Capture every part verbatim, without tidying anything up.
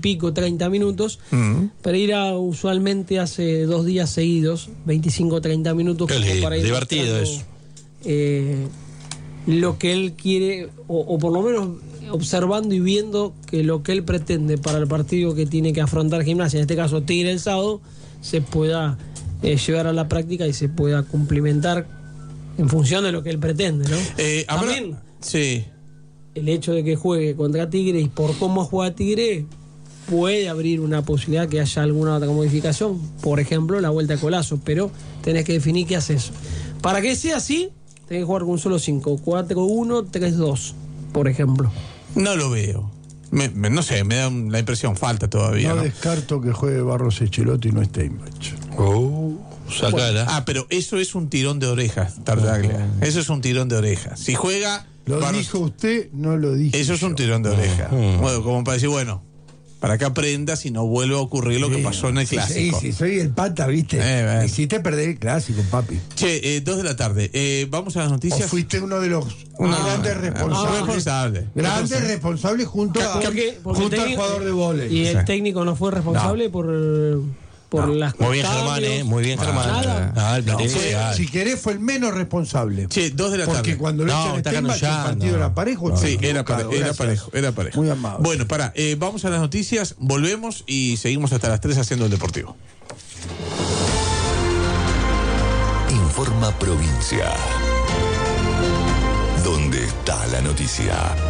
pico, treinta minutos. Mm. Pereira usualmente hace dos días seguidos, veinticinco, treinta minutos. Qué lindo, para ir divertido eso. Eh, lo que él quiere, o, o por lo menos observando y viendo que lo que él pretende para el partido que tiene que afrontar Gimnasia, en este caso Tigre el sábado, se pueda eh, llevar a la práctica y se pueda cumplimentar en función de lo que él pretende, ¿no? Eh, También, habrá... sí. El hecho de que juegue contra Tigre y por cómo juega Tigre puede abrir una posibilidad que haya alguna otra modificación, por ejemplo la vuelta de Colazo, pero tenés que definir qué haces. Para que sea así, tenés que jugar con un solo cinco, cuatro uno, tres dos, por ejemplo. No lo veo. Me, me, no sé, me da la impresión, falta todavía. No, ¿no? descarto que juegue Barros Echelotti y no Steinbach. Oh, bueno, ah, pero eso es un tirón de orejas, Tartaglia. Oh. Eso es un tirón de orejas. Si juega... Lo Barros, dijo usted, no lo dije Eso es un tirón de orejas. Oh. Bueno, como para decir, bueno, para que aprendas y no vuelva a ocurrir lo sí, que pasó en el sí, clásico. Sí, sí, soy el pata, ¿viste? Eh, Me eh. hiciste perder el clásico, papi. Che, eh, dos de la tarde. Eh, vamos a las noticias. O fuiste uno de los uno ah, grandes responsables. Ah, responsable. Grandes responsables junto, a, porque, porque junto al jugador de vóley. Y el técnico no fue responsable no. por... Por no, las muy bien Germán, eh, muy bien Germán. Nada. Ah, no, fue, si querés fue el menos responsable. Sí, dos de la tarde. Porque cuando lo no, echan Steinbach, el partido no. era parejo. No, sí, era, pare, era parejo, era parejo. Muy amable. Bueno, pará, eh, vamos a las noticias, volvemos y seguimos hasta las tres haciendo el deportivo. Informa Provincia. ¿Dónde está la noticia?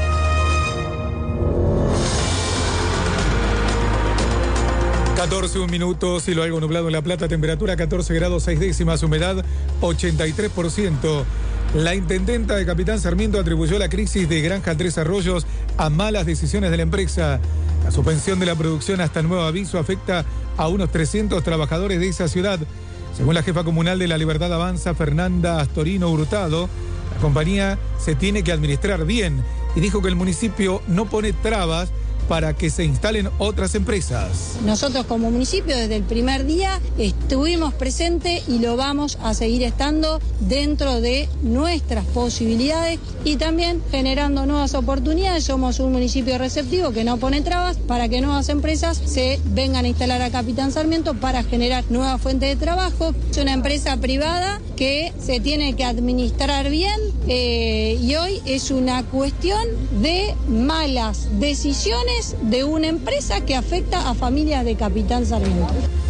catorce, un minuto, cielo algo nublado en La Plata, temperatura catorce grados seis décimas, humedad ochenta y tres por ciento. La intendenta de Capitán Sarmiento atribuyó la crisis de Granja Tres Arroyos a malas decisiones de la empresa. La suspensión de la producción hasta nuevo aviso afecta a unos trescientos trabajadores de esa ciudad. Según la jefa comunal de La Libertad Avanza, Fernanda Astorino Hurtado, la compañía se tiene que administrar bien y dijo que el municipio no pone trabas para que se instalen otras empresas. Nosotros como municipio desde el primer día estuvimos presentes y lo vamos a seguir estando dentro de nuestras posibilidades y también generando nuevas oportunidades. Somos un municipio receptivo que no pone trabas para que nuevas empresas se vengan a instalar a Capitán Sarmiento para generar nuevas fuentes de trabajo. Es una empresa privada que se tiene que administrar bien eh, y hoy es una cuestión de malas decisiones de una empresa que afecta a familias de Capitán Sarmiento.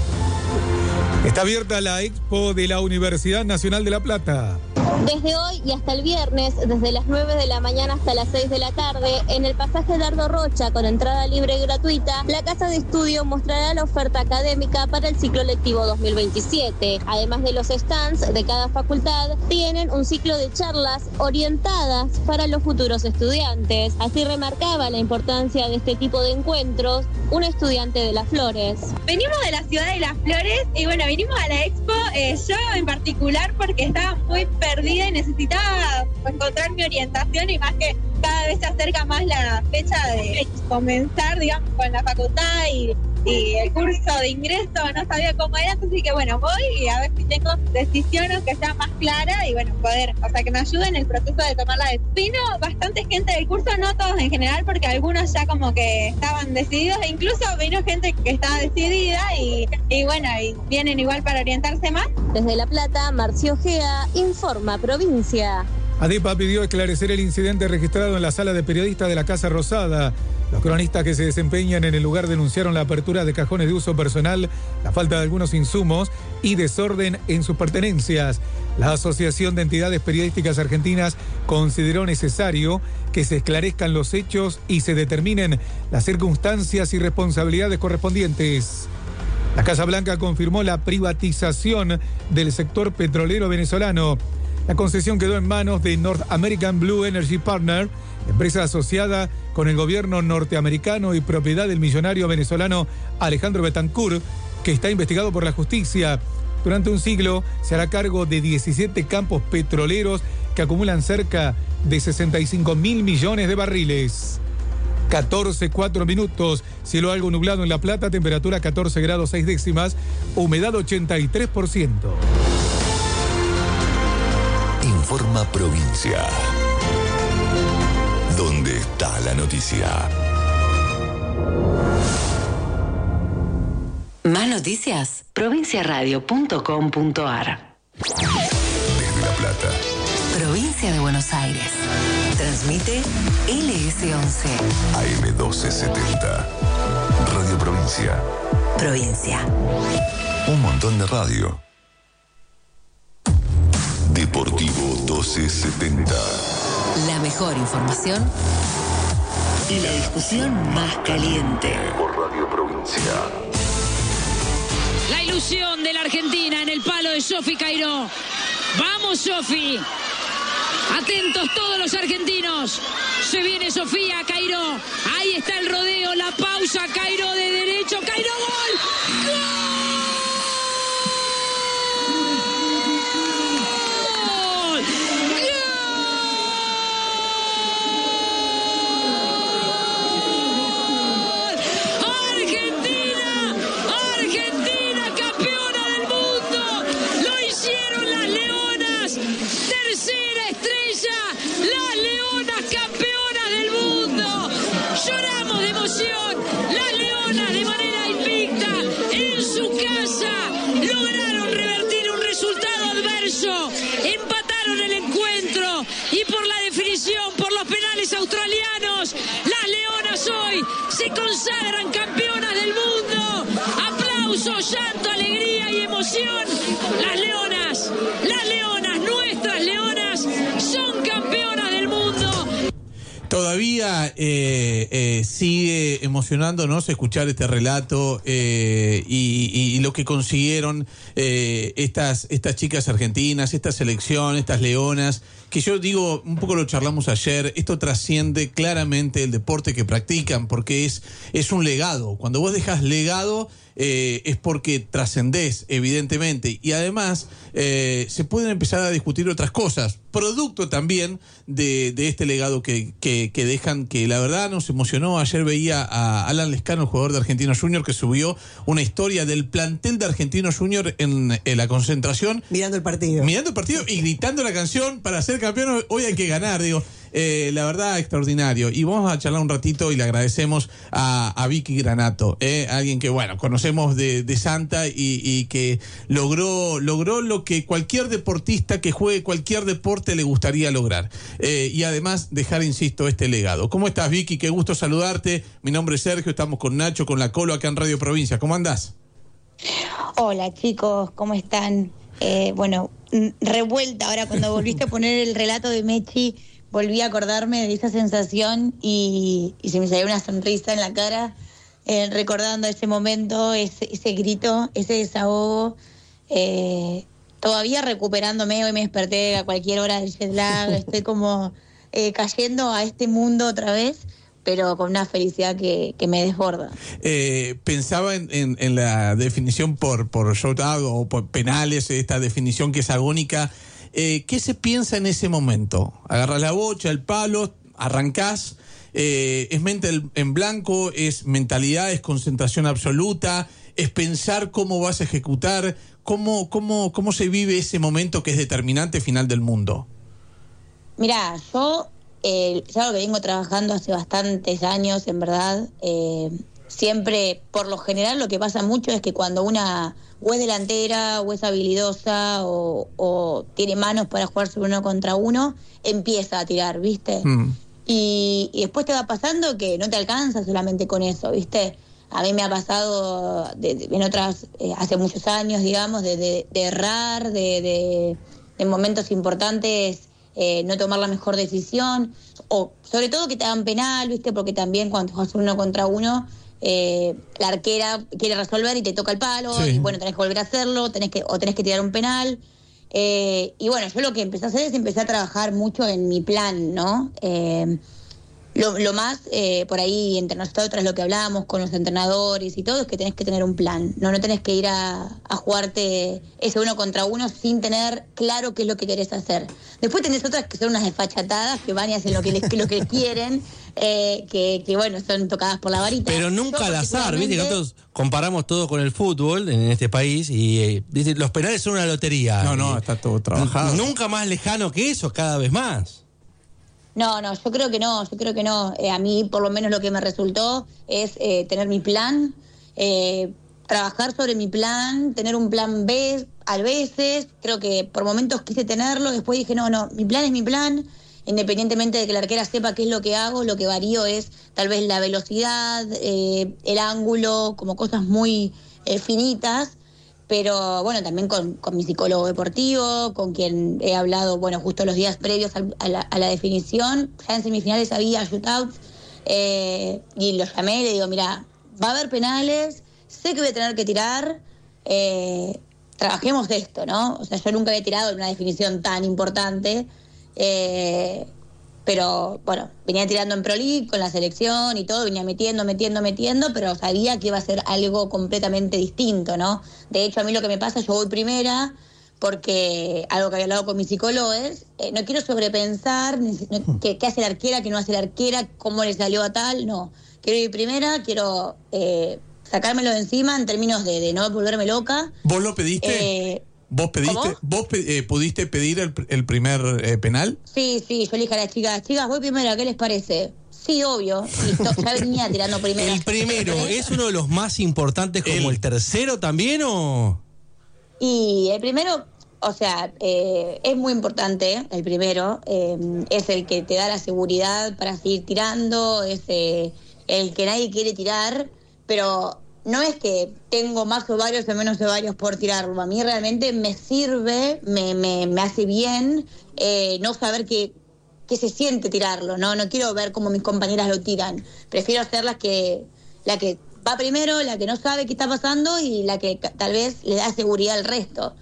Está abierta la expo de la Universidad Nacional de La Plata. Desde hoy y hasta el viernes, desde las nueve de la mañana hasta las seis de la tarde, en el pasaje Dardo Rocha, con entrada libre y gratuita, la Casa de Estudio mostrará la oferta académica para el ciclo lectivo dos mil veintisiete. Además de los stands de cada facultad, tienen un ciclo de charlas orientadas para los futuros estudiantes. Así remarcaba la importancia de este tipo de encuentros un estudiante de Las Flores. Venimos de la ciudad de Las Flores y bueno, vinimos a la expo, eh, yo en particular porque estaba muy perdida y necesitaba encontrar mi orientación y más que cada vez se acerca más la fecha de comenzar, digamos, con la facultad y, y el curso de ingreso, no sabía cómo era, así que bueno, voy y a ver si tengo decisiones que sean más claras y bueno, poder, o sea, que me ayuden en el proceso de tomar la decisión. Vino bastante gente del curso, no todos en general, porque algunos ya como que estaban decididos e incluso vino gente que estaba decidida y, y bueno, y vienen igual para orientarse más. Desde La Plata, Marcio Ojea, Informa Provincia. ADEPA pidió esclarecer el incidente registrado en la sala de periodistas de la Casa Rosada. Los cronistas que se desempeñan en el lugar denunciaron la apertura de cajones de uso personal, la falta de algunos insumos y desorden en sus pertenencias. La Asociación de Entidades Periodísticas Argentinas consideró necesario que se esclarezcan los hechos y se determinen las circunstancias y responsabilidades correspondientes. La Casa Blanca confirmó la privatización del sector petrolero venezolano. La concesión quedó en manos de North American Blue Energy Partner, empresa asociada con el gobierno norteamericano y propiedad del millonario venezolano Alejandro Betancourt, que está investigado por la justicia. Durante un siglo se hará cargo de diecisiete campos petroleros que acumulan cerca de sesenta y cinco mil millones de barriles. catorce, cuatro minutos, cielo algo nublado en La Plata, temperatura catorce grados seis décimas, humedad ochenta y tres por ciento. Informa Provincia. ¿Dónde está la noticia? Más noticias, provincia radio punto com punto a r. Desde La Plata. Provincia de Buenos Aires. Transmite L S once. A M doce setenta. Radio Provincia. Provincia. Un montón de radio. Deportivo doce setenta. La mejor información y la discusión más caliente. Por Radio Provincia. La ilusión de la Argentina en el palo de Sofi Cairó. ¡Vamos, Sofi! Atentos todos los argentinos. Se viene Sofía Cairó. Ahí está el rodeo, la pausa. Cairó de derecho. Cairó, gol. ¡Gol! Empataron el encuentro y por la definición, por los penales australianos, las leonas hoy se consagran campeonas del mundo. Aplausos, llanto, alegría y emoción. Las leonas, las leonas, nuestras leonas son campeonas del mundo. Todavía eh, eh, sigue emocionándonos escuchar este relato eh, y, y, y lo que consiguieron eh, estas, estas chicas argentinas, esta selección, estas leonas, que yo digo, un poco lo charlamos ayer, esto trasciende claramente el deporte que practican, porque es, es un legado. Cuando vos dejas legado, eh, es porque trascendés, evidentemente, y además eh, se pueden empezar a discutir otras cosas, producto también de, de este legado que, que, que dejan, que la verdad nos emocionó. Ayer veía a Alan Lescano, el jugador de Argentinos Junior, que subió una historia del plantel de Argentinos Junior en, en la concentración. Mirando el partido. Mirando el partido y gritando la canción: para ser campeón hoy hay que ganar. Digo, eh, la verdad, extraordinario. Y vamos a charlar un ratito y le agradecemos a, a Vicky Granato, eh, alguien que, bueno, conocemos de, de Santa y, y que logró, logró lo que cualquier deportista que juegue cualquier deporte le gustaría lograr. Eh, y además dejar, insisto, este legado. ¿Cómo estás, Vicky? Qué gusto saludarte. Mi nombre es Sergio, estamos con Nacho, con la Colo acá en Radio Provincia. ¿Cómo andás? Hola, chicos, ¿cómo están? Eh, bueno, revuelta ahora cuando volviste a poner el relato de Mechi, volví a acordarme de esa sensación y, y se me salió una sonrisa en la cara, eh, recordando ese momento, ese, ese grito, ese desahogo. Eh, todavía recuperándome, hoy me desperté a cualquier hora del jet lag, estoy como eh, cayendo a este mundo otra vez, pero con una felicidad que, que me desborda. Eh, pensaba en, en, en la definición por, por shootout o por penales, esta definición que es agónica. Eh, ¿Qué se piensa en ese momento? Agarras la bocha, el palo, arrancás, eh, es mente en blanco, es mentalidad, es concentración absoluta, es pensar cómo vas a ejecutar, cómo, cómo, cómo se vive ese momento que es determinante final del mundo. Mirá, yo... Eh, es algo que vengo trabajando hace bastantes años, en verdad. Eh, siempre, por lo general, lo que pasa mucho es que cuando una o es delantera, o es habilidosa, o, o tiene manos para jugar sobre uno contra uno, empieza a tirar, ¿viste? Mm. Y, y después te va pasando que no te alcanza solamente con eso, ¿viste? A mí me ha pasado de, de, en otras, eh, hace muchos años, digamos, de, de, de errar, de, de, de momentos importantes. Eh, no tomar la mejor decisión, o sobre todo que te hagan penal, ¿viste? Porque también cuando juegas uno contra uno, eh, la arquera quiere resolver y te toca el palo, sí. Y bueno, tenés que volver a hacerlo, tenés que, o tenés que tirar un penal. Eh, y bueno, yo lo que empecé a hacer es empecé a trabajar mucho en mi plan, ¿no? Eh, lo, lo más, eh, por ahí, entre nosotros, lo que hablábamos con los entrenadores y todo, es que tenés que tener un plan, ¿no? No tenés que ir a, a jugarte ese uno contra uno sin tener claro qué es lo que querés hacer. Después tenés otras que son unas desfachatadas, que van y hacen lo que les, lo que quieren, eh, que, que, bueno, son tocadas por la varita. Pero nunca Yo, al azar, ¿viste? Nosotros comparamos todo con el fútbol en este país y eh, ¿viste? Los penales son una lotería. No, no, está todo trabajado. Nunca más lejano que eso, cada vez más. No, no, yo creo que no, yo creo que no. Eh, a mí, por lo menos, lo que me resultó es eh, tener mi plan, eh, trabajar sobre mi plan, tener un plan B a veces. Creo que por momentos quise tenerlo, después dije, no, no, mi plan es mi plan, independientemente de que la arquera sepa qué es lo que hago, lo que varío es tal vez la velocidad, eh, el ángulo, como cosas muy eh, finitas. Pero bueno, también con, con mi psicólogo deportivo, con quien he hablado, bueno, justo los días previos al, a, la, a la definición. Ya en semifinales había shootouts, eh, y lo llamé y le digo, mira, va a haber penales, sé que voy a tener que tirar, eh, trabajemos esto, ¿no? O sea, yo nunca había tirado en una definición tan importante, eh, pero bueno, venía tirando en Pro League con la selección y todo, venía metiendo, metiendo, metiendo, pero sabía que iba a ser algo completamente distinto, ¿no? De hecho, a mí lo que me pasa, yo voy primera, porque algo que había hablado con mi psicólogo es, eh, no quiero sobrepensar no, qué, qué hace la arquera, qué no hace la arquera, cómo le salió a tal, no. Quiero ir primera, quiero eh, sacármelo de encima en términos de, de no volverme loca. ¿Vos lo pediste? Eh, ¿Vos pediste? ¿Cómo? ¿Vos eh, pudiste pedir el, el primer eh, penal? Sí, sí, yo le dije a las chicas, chicas, voy primera, ¿qué les parece? Sí, obvio. Listo, ya venía tirando primero. ¿El primero es uno de los más importantes como el, el tercero también o...? Y el primero, o sea, eh, es muy importante el primero. Eh, es el que te da la seguridad para seguir tirando, es eh, el que nadie quiere tirar, pero... No es que tengo más ovarios o menos ovarios por tirarlo. A mí realmente me sirve, me, me, me hace bien eh, no saber qué, qué se siente tirarlo. No no quiero ver cómo mis compañeras lo tiran. Prefiero ser la que, la que va primero, la que no sabe qué está pasando y la que tal vez le da seguridad al resto.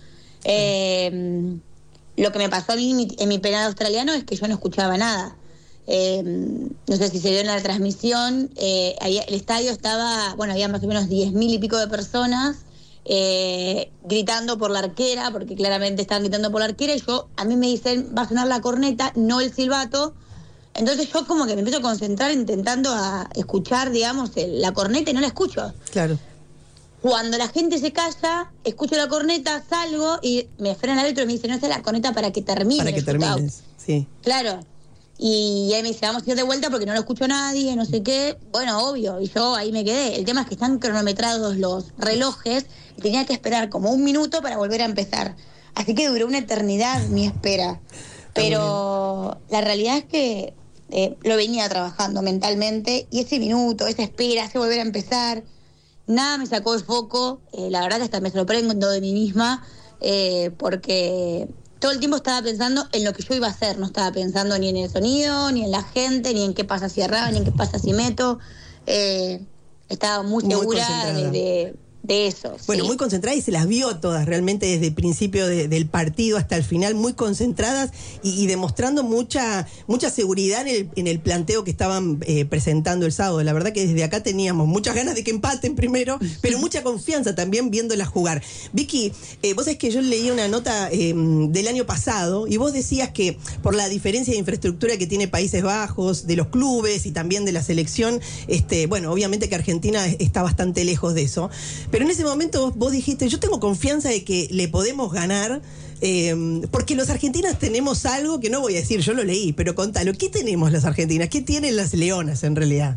Eh, lo que me pasó a mí en mi, en mi penal australiano es que yo no escuchaba nada. Eh, no sé si se vio en la transmisión, eh, había, el estadio estaba, bueno, había más o menos diez mil y pico de personas eh, gritando por la arquera, porque claramente estaban gritando por la arquera, y yo, a mí me dicen, va a sonar la corneta, no el silbato. Entonces yo como que me empiezo a concentrar intentando a escuchar, digamos, el, la corneta y no la escucho. Claro. Cuando la gente se calla, escucho la corneta, salgo y me frena el árbitro y me dice, no, esa es la corneta para que termine. Para que termines, sí. Claro. Y él me dice, vamos a ir de vuelta porque no lo escucho nadie, no sé qué. Bueno, obvio, y yo ahí me quedé. El tema es que están cronometrados los relojes y tenía que esperar como un minuto para volver a empezar. Así que duró una eternidad mi espera. Pero la realidad es que eh, lo venía trabajando mentalmente y ese minuto, esa espera, ese volver a empezar, nada me sacó de foco. Eh, la verdad que hasta me sorprendo de mí misma eh, porque... todo el tiempo estaba pensando en lo que yo iba a hacer, no estaba pensando ni en el sonido, ni en la gente, ni en qué pasa si erraba, ni en qué pasa si meto. Eh, estaba muy, muy segura de, de, de eso. Bueno, sí. Muy concentrada y se las vio todas realmente desde el principio de, del partido hasta el final, muy concentradas y, y demostrando mucha mucha seguridad en el, en el planteo que estaban eh, presentando el sábado. La verdad que desde acá teníamos muchas ganas de que empaten primero, pero mucha confianza también viéndolas jugar. Vicky, eh, vos sabés que yo leí una nota eh, del año pasado y vos decías que por la diferencia de infraestructura que tiene Países Bajos, de los clubes y también de la selección, este, bueno, obviamente que Argentina está bastante lejos de eso. Pero en ese momento vos, vos dijiste, yo tengo confianza de que le podemos ganar, eh, porque los argentinos tenemos algo que no voy a decir, yo lo leí, pero contalo, ¿qué tenemos las argentinas? ¿Qué tienen las leonas en realidad?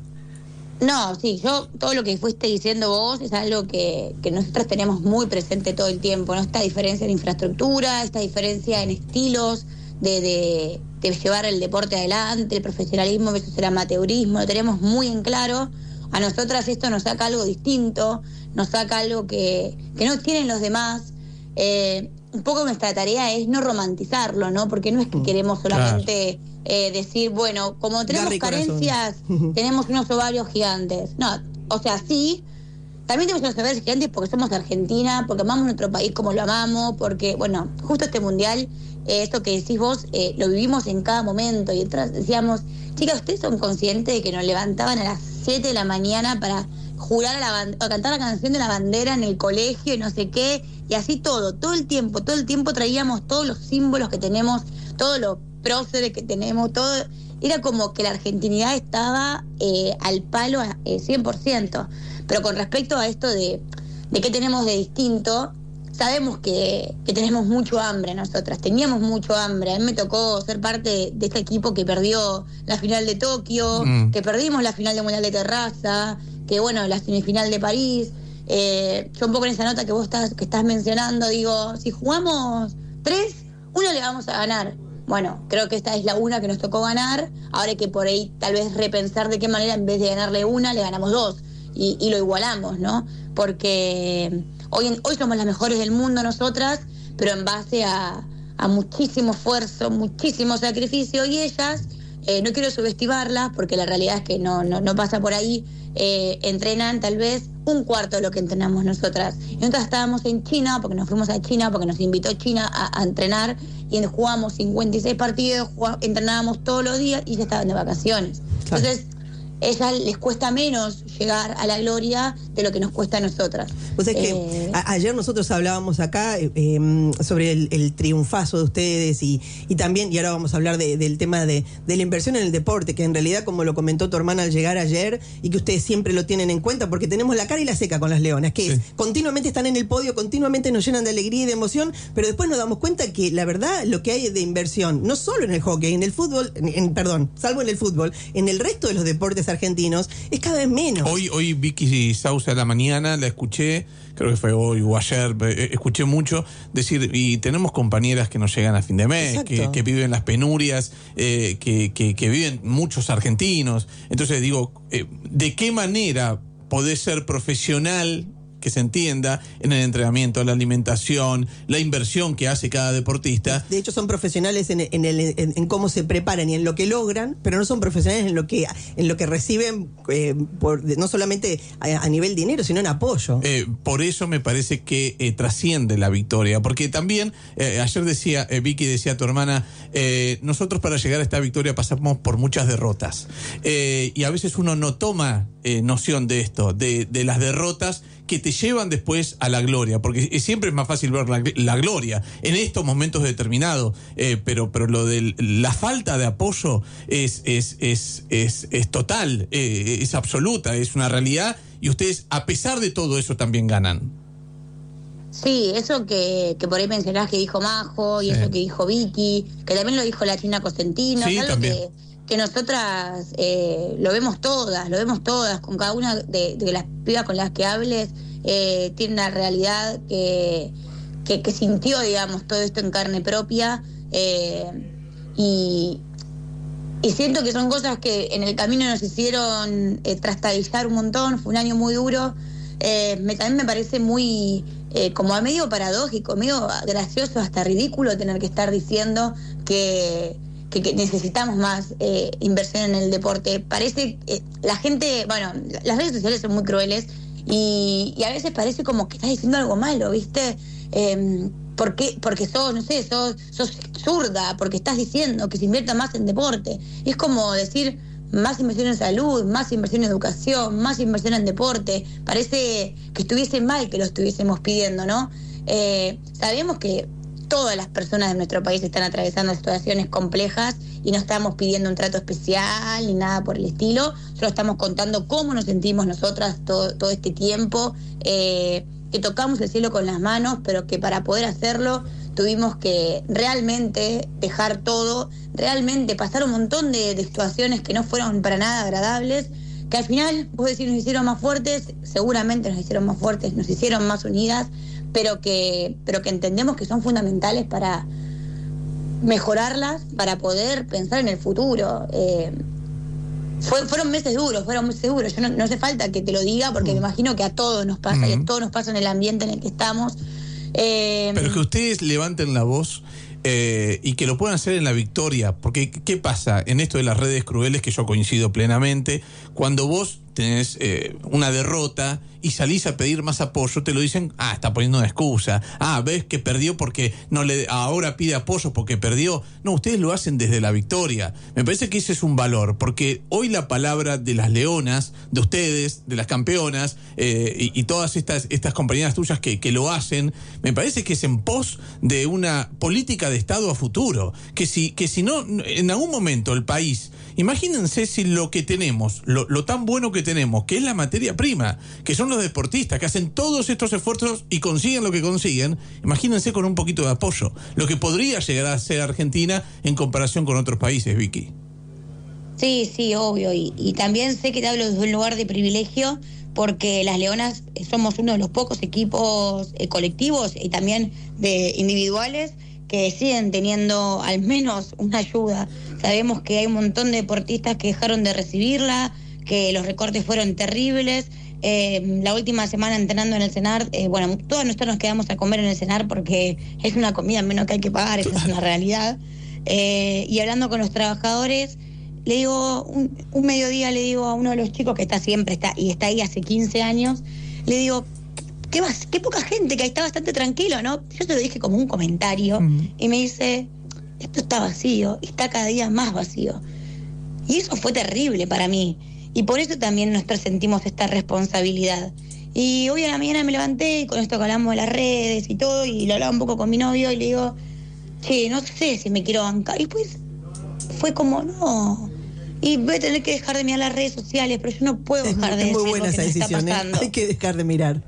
No, sí, yo, todo lo que fuiste diciendo vos es algo que, que nosotros tenemos muy presente todo el tiempo, ¿no? Esta diferencia en infraestructura, esta diferencia en estilos de, de, de llevar el deporte adelante, el profesionalismo versus el amateurismo, lo tenemos muy en claro. A nosotras esto nos saca algo distinto, nos saca algo que, que no tienen los demás. Eh, un poco nuestra tarea es no romantizarlo, ¿no? Porque no es que queremos solamente claro. eh, decir, bueno, como tenemos carencias, tenemos unos ovarios gigantes. No, o sea, sí, también tenemos unos ovarios gigantes porque somos Argentina, porque amamos nuestro país como lo amamos, porque, bueno, justo este mundial, eh, esto que decís vos, eh, lo vivimos en cada momento. Y entonces decíamos, chicas, ¿ustedes son conscientes de que nos levantaban a las siete de la mañana para jurar a, la band- a cantar la canción de la bandera en el colegio y no sé qué? Y así todo, todo el tiempo, todo el tiempo traíamos todos los símbolos que tenemos, todos los próceres que tenemos, todo. Era como que la argentinidad estaba eh, al palo eh, cien por ciento. Pero con respecto a esto de, de qué tenemos de distinto, sabemos que, que tenemos mucho hambre nosotras, teníamos mucho hambre. A mí me tocó ser parte de este equipo que perdió la final de Tokio, mm. que perdimos la final de Mundial de Terraza, que bueno, la semifinal de París, Eh, yo un poco en esa nota que vos estás, que estás mencionando, digo, si jugamos tres, uno le vamos a ganar. Bueno, creo que esta es la una que nos tocó ganar. Ahora hay que por ahí tal vez repensar de qué manera en vez de ganarle una, le ganamos dos. Y, y lo igualamos, ¿no? Porque hoy, en, hoy somos las mejores del mundo nosotras, pero en base a, a muchísimo esfuerzo, muchísimo sacrificio. Y ellas, eh, no quiero subestimarlas, porque la realidad es que no, no, no pasa por ahí, eh, entrenan tal vez un cuarto de lo que entrenamos nosotras. Y nosotras estábamos en China, porque nos fuimos a China, porque nos invitó China a, a entrenar, y jugamos cincuenta y seis partidos, jugamos, entrenábamos todos los días y ya estaban de vacaciones. Claro. Entonces, ella les cuesta menos llegar a la gloria de lo que nos cuesta a nosotras. O sea, es que eh, a, ayer nosotros hablábamos acá eh, sobre el, el triunfazo de ustedes y, y también, y ahora vamos a hablar de, del tema de, de la inversión en el deporte, que en realidad, como lo comentó tu hermana al llegar ayer, y que ustedes siempre lo tienen en cuenta, porque tenemos la cara y la seca con las Leonas, que sí. es, continuamente están en el podio, continuamente nos llenan de alegría y de emoción, pero después nos damos cuenta que la verdad lo que hay de inversión, no solo en el hockey, en el fútbol, en, en, perdón, salvo en el fútbol, en el resto de los deportes argentinos, es cada vez menos. Hoy, hoy Vicky Sauce a la mañana la escuché, creo que fue hoy o ayer, escuché mucho decir, y tenemos compañeras que no llegan a fin de mes, que, que viven las penurias, eh, que, que, que viven muchos argentinos. Entonces digo, eh, ¿de qué manera podés ser profesional, que se entienda, en el entrenamiento, la alimentación, la inversión que hace cada deportista? De hecho, son profesionales en, en, el, en, en cómo se preparan y en lo que logran, pero no son profesionales en lo que en lo que reciben, eh, por, no solamente a, a nivel dinero, sino en apoyo. Eh, por eso me parece que eh, trasciende la victoria, porque también, eh, ayer decía, eh, Vicky decía tu hermana, eh, nosotros para llegar a esta victoria pasamos por muchas derrotas, eh, y a veces uno no toma eh, noción de esto, de, de las derrotas que te llevan después a la gloria, porque siempre es más fácil ver la, la gloria en estos momentos determinados, eh, pero pero lo de la falta de apoyo es es es es, es total, eh, es absoluta, es una realidad, y ustedes a pesar de todo eso también ganan. Sí, eso que, que por ahí mencionás que dijo Majo, y sí. eso que dijo Vicky, que también lo dijo la China Cosentino, sí, es algo también. que que nosotras eh, lo vemos todas, lo vemos todas, con cada una de, de las pibas con las que hables, eh, tiene una realidad que, que, que sintió, digamos, todo esto en carne propia, eh, y, y siento que son cosas que en el camino nos hicieron eh, trastabillar un montón. Fue un año muy duro, eh, me, también me parece muy, eh, como a medio paradójico, medio gracioso, hasta ridículo tener que estar diciendo que Que, que necesitamos más eh, inversión en el deporte. Parece, eh, la gente, bueno, las redes sociales son muy crueles y, y a veces parece como que estás diciendo algo malo, ¿viste? Eh, ¿por qué? Porque sos, no sé, sos, sos zurda, porque estás diciendo que se invierta más en deporte. Y es como decir más inversión en salud, más inversión en educación, más inversión en deporte. Parece que estuviese mal que lo estuviésemos pidiendo, ¿no? Eh, sabemos que todas las personas de nuestro país están atravesando situaciones complejas y no estamos pidiendo un trato especial ni nada por el estilo, solo estamos contando cómo nos sentimos nosotras todo, todo este tiempo, eh, que tocamos el cielo con las manos, pero que para poder hacerlo tuvimos que realmente dejar todo, realmente pasar un montón de, de situaciones que no fueron para nada agradables, que al final, vos decís, nos hicieron más fuertes, seguramente nos hicieron más fuertes, nos hicieron más unidas, pero que, pero que entendemos que son fundamentales para mejorarlas, para poder pensar en el futuro. Eh, fue, fueron meses duros, fueron meses duros. Yo no, no hace falta que te lo diga, porque mm. me imagino que a todos nos pasa, mm. y a todos nos pasa en el ambiente en el que estamos. Eh, pero que ustedes levanten la voz eh, y que lo puedan hacer en la victoria, porque ¿qué pasa en esto de las redes crueles? Que yo coincido plenamente, cuando vos tenés eh, una derrota y salís a pedir más apoyo, te lo dicen, ah, está poniendo una excusa, ah, ves que perdió porque no le, ahora pide apoyo porque perdió. No, ustedes lo hacen desde la victoria. Me parece que ese es un valor, porque hoy la palabra de las leonas, de ustedes, de las campeonas, eh, y, y todas estas, estas compañeras tuyas que, que lo hacen, me parece que es en pos de una política de Estado a futuro, que si, que si no, en algún momento el país, imagínense si lo que tenemos, lo, lo tan bueno que tenemos, que es la materia prima, que son los deportistas, que hacen todos estos esfuerzos y consiguen lo que consiguen, imagínense con un poquito de apoyo, lo que podría llegar a ser Argentina en comparación con otros países, Vicky. Sí, sí, obvio, y, y también sé que te hablo desde un lugar de privilegio, porque las Leonas somos uno de los pocos equipos eh, colectivos y también de individuales que siguen teniendo al menos una ayuda. Sabemos que hay un montón de deportistas que dejaron de recibirla, que los recortes fueron terribles. Eh, la última semana entrenando en el CENAR, eh, bueno, todos nosotros nos quedamos a comer en el CENAR porque es una comida menos que hay que pagar, esa es una realidad. Eh, y hablando con los trabajadores, le digo, un, un mediodía le digo a uno de los chicos que está siempre, está y está ahí hace quince años, le digo, qué, vas, qué poca gente, que está bastante tranquilo, ¿no? Yo se lo dije como un comentario, uh-huh. y me dice, esto está vacío, y está cada día más vacío. Y eso fue terrible para mí, y por eso también nosotros sentimos esta responsabilidad. Y hoy a la mañana me levanté, y con esto que hablamos de las redes y todo, y lo hablaba un poco con mi novio, y le digo, che, no sé si me quiero bancar. Y pues fue como, no... Y voy a tener que dejar de mirar las redes sociales, pero yo no puedo dejar de decir lo que nos está pasando. Hay que dejar de mirar.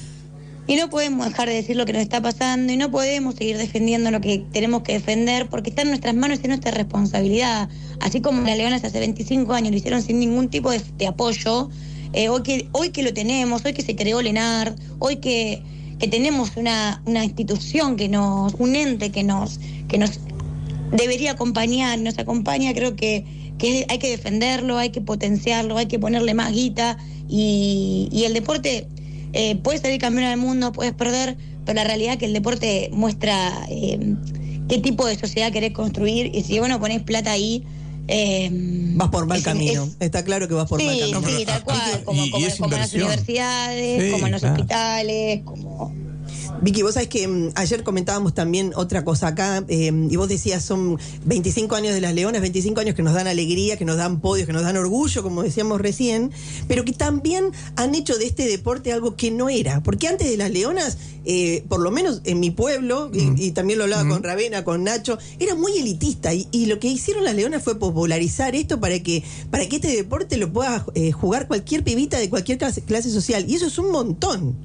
Y no podemos dejar de decir lo que nos está pasando y no podemos seguir defendiendo lo que tenemos que defender porque está en nuestras manos y es nuestra responsabilidad. Así como las Leonas hace veinticinco años lo hicieron sin ningún tipo de, de apoyo, eh, hoy, que, hoy que lo tenemos, hoy que se creó Lenar, hoy que, que tenemos una, una institución que nos, un ente que nos, que nos debería acompañar, nos acompaña, creo que que hay que defenderlo, hay que potenciarlo, hay que ponerle más guita y, y el deporte eh, puede salir campeón del mundo, puedes perder, pero la realidad es que el deporte muestra eh, qué tipo de sociedad querés construir y si vos no ponés plata ahí eh, vas por mal es, camino, es, está claro que vas por sí, mal camino. Sí, tal cual, como, y, como, y como en las universidades, sí, como en los claro. hospitales, como... Vicky, vos sabés que um, ayer comentábamos también otra cosa acá, eh, y vos decías, son veinticinco años de las Leonas, veinticinco años que nos dan alegría, que nos dan podios, que nos dan orgullo, como decíamos recién, pero que también han hecho de este deporte algo que no era, porque antes de las Leonas, eh, por lo menos en mi pueblo, mm. y, y también lo hablaba mm. con Ravena, con Nacho, era muy elitista, y, y lo que hicieron las Leonas fue popularizar esto para que, para que este deporte lo pueda eh, jugar cualquier pibita de cualquier clase, clase social, y eso es un montón.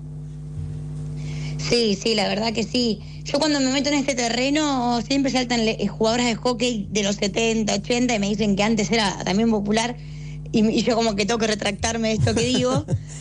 Sí, sí, la verdad que sí. Yo cuando me meto en este terreno siempre saltan le- jugadoras de hockey de los setenta, ochenta y me dicen que antes era también popular y, y yo como que tengo que retractarme de esto que digo,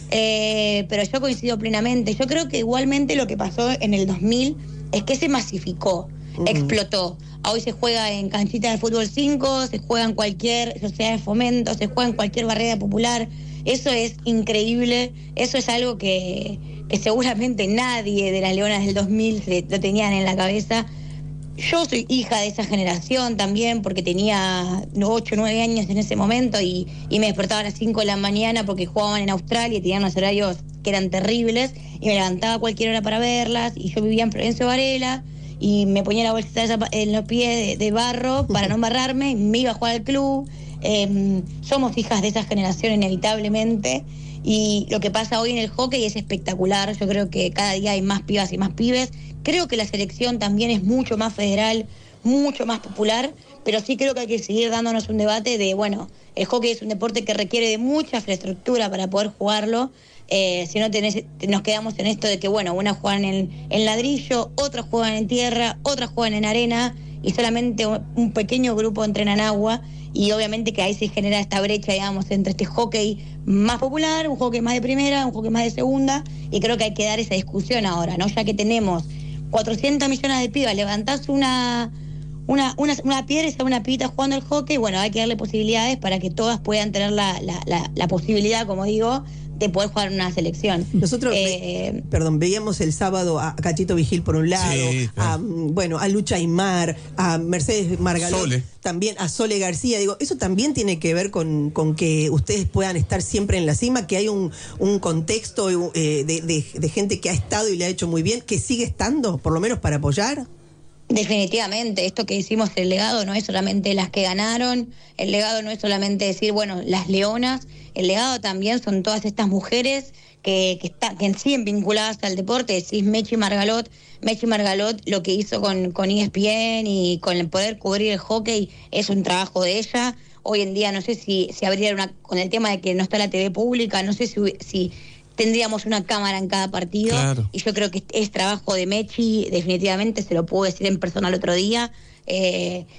eh, pero yo coincido plenamente. Yo creo que igualmente lo que pasó en el dos mil es que se masificó, uh-huh. explotó. Hoy se juega en canchitas de fútbol cinco, se juega en cualquier sociedad de fomento, se juega en cualquier barrera popular. Eso es increíble, eso es algo que... que seguramente nadie de las Leonas del dos mil se lo tenían en la cabeza. Yo soy hija de esa generación también porque tenía ocho o nueve años en ese momento y, y me despertaba a las cinco de la mañana porque jugaban en Australia y tenían unos horarios que eran terribles y me levantaba a cualquier hora para verlas y yo vivía en Florencio Varela y me ponía la bolsita en los pies de, de barro para no embarrarme y me iba a jugar al club. Eh, somos hijas de esa generación inevitablemente. Y lo que pasa hoy en el hockey es espectacular. Yo creo que cada día hay más pibas y más pibes. Creo que la selección también es mucho más federal, mucho más popular, pero sí creo que hay que seguir dándonos un debate de, bueno, el hockey es un deporte que requiere de mucha infraestructura para poder jugarlo. Eh, si no tenés, nos quedamos en esto de que, bueno, unas juegan en, en ladrillo, otras juegan en tierra, otras juegan en arena y solamente un, un pequeño grupo entrena en agua. Y obviamente que ahí se genera esta brecha, digamos, entre este hockey más popular, un hockey más de primera, un hockey más de segunda, y creo que hay que dar esa discusión ahora, ¿no? Ya que tenemos cuatrocientos millones de pibas, levantás una, una, una, una piedra y sale una pibita jugando al hockey, bueno, hay que darle posibilidades para que todas puedan tener la, la, la, la posibilidad, como digo, de poder jugar en una selección. Nosotros, eh, ve, perdón, veíamos el sábado a Cachito Vigil por un lado, sí, a, bueno, a Lucha Aymar, a Mercedes Margalot, Sole. También a Sole García. Digo, eso también tiene que ver con, con que ustedes puedan estar siempre en la cima, que hay un, un contexto eh, de, de, de gente que ha estado y le ha hecho muy bien, que sigue estando, por lo menos para apoyar. Definitivamente, esto que hicimos, el legado no es solamente las que ganaron, el legado no es solamente decir, bueno, las Leonas, el legado también son todas estas mujeres que, que, está, que siguen vinculadas al deporte. Decís Mechi Margalot, Mechi Margalot lo que hizo con, con E S P N y con el poder cubrir el hockey es un trabajo de ella. Hoy en día no sé si, si habría una, con el tema de que no está la T V pública, no sé si... si tendríamos una cámara en cada partido, claro. Y yo creo que es trabajo de Mechi, definitivamente, se lo puedo decir en persona el otro día. Eh,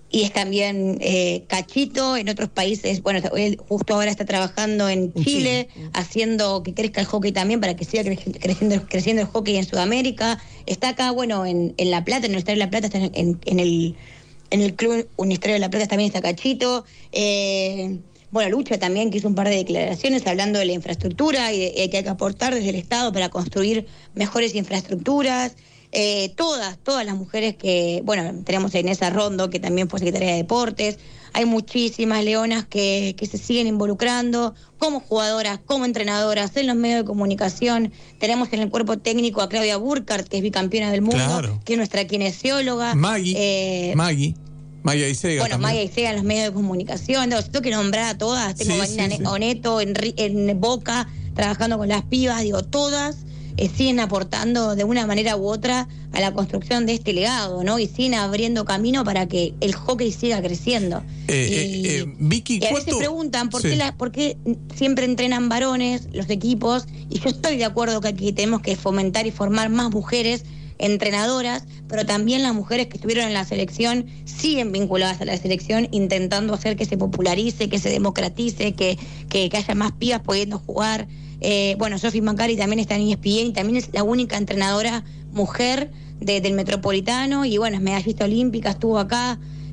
y es también eh, Cachito. En otros países, bueno, él justo ahora está trabajando en Chile, sí. haciendo que crezca el hockey también para que siga cre- creciendo, creciendo el hockey en Sudamérica. Está acá, bueno, en, en La Plata, en el Estadio de La Plata, está en, en, en el en el Club Universitario de La Plata también está Cachito. Eh, bueno, Lucha también, que hizo un par de declaraciones hablando de la infraestructura y de, de que hay que aportar desde el Estado para construir mejores infraestructuras. Eh, todas, todas las mujeres que, bueno, tenemos a Inés Arrondo, que también fue secretaria de Deportes. Hay muchísimas leonas que, que se siguen involucrando como jugadoras, como entrenadoras, en los medios de comunicación. Tenemos en el cuerpo técnico a Claudia Burkhardt, que es bicampeona del mundo, claro. que es nuestra kinesióloga. Maggie, eh, Maggie. Maya Isega. Bueno, también. Maya Isega en los medios de comunicación. No, tengo que nombrar a todas. Tengo a Sí, Vanina sí, sí. Oneto en, en Boca, trabajando con las pibas. Digo, todas eh, siguen aportando de una manera u otra a la construcción de este legado, ¿no? Y siguen abriendo camino para que el hockey siga creciendo. Eh, y, eh, eh, Vicky, y a veces ¿cuánto? preguntan por, Sí. qué la, por qué siempre entrenan varones los equipos. Y yo estoy de acuerdo que aquí tenemos que fomentar y formar más mujeres entrenadoras, pero también las mujeres que estuvieron en la selección siguen vinculadas a la selección, intentando hacer que se popularice, que se democratice, que, que, que haya más pibas pudiendo jugar. Eh, bueno, Sofi Macari también está en E S P N y también es la única entrenadora mujer de, del Metropolitano, y bueno, es medallista olímpica, estuvo acá.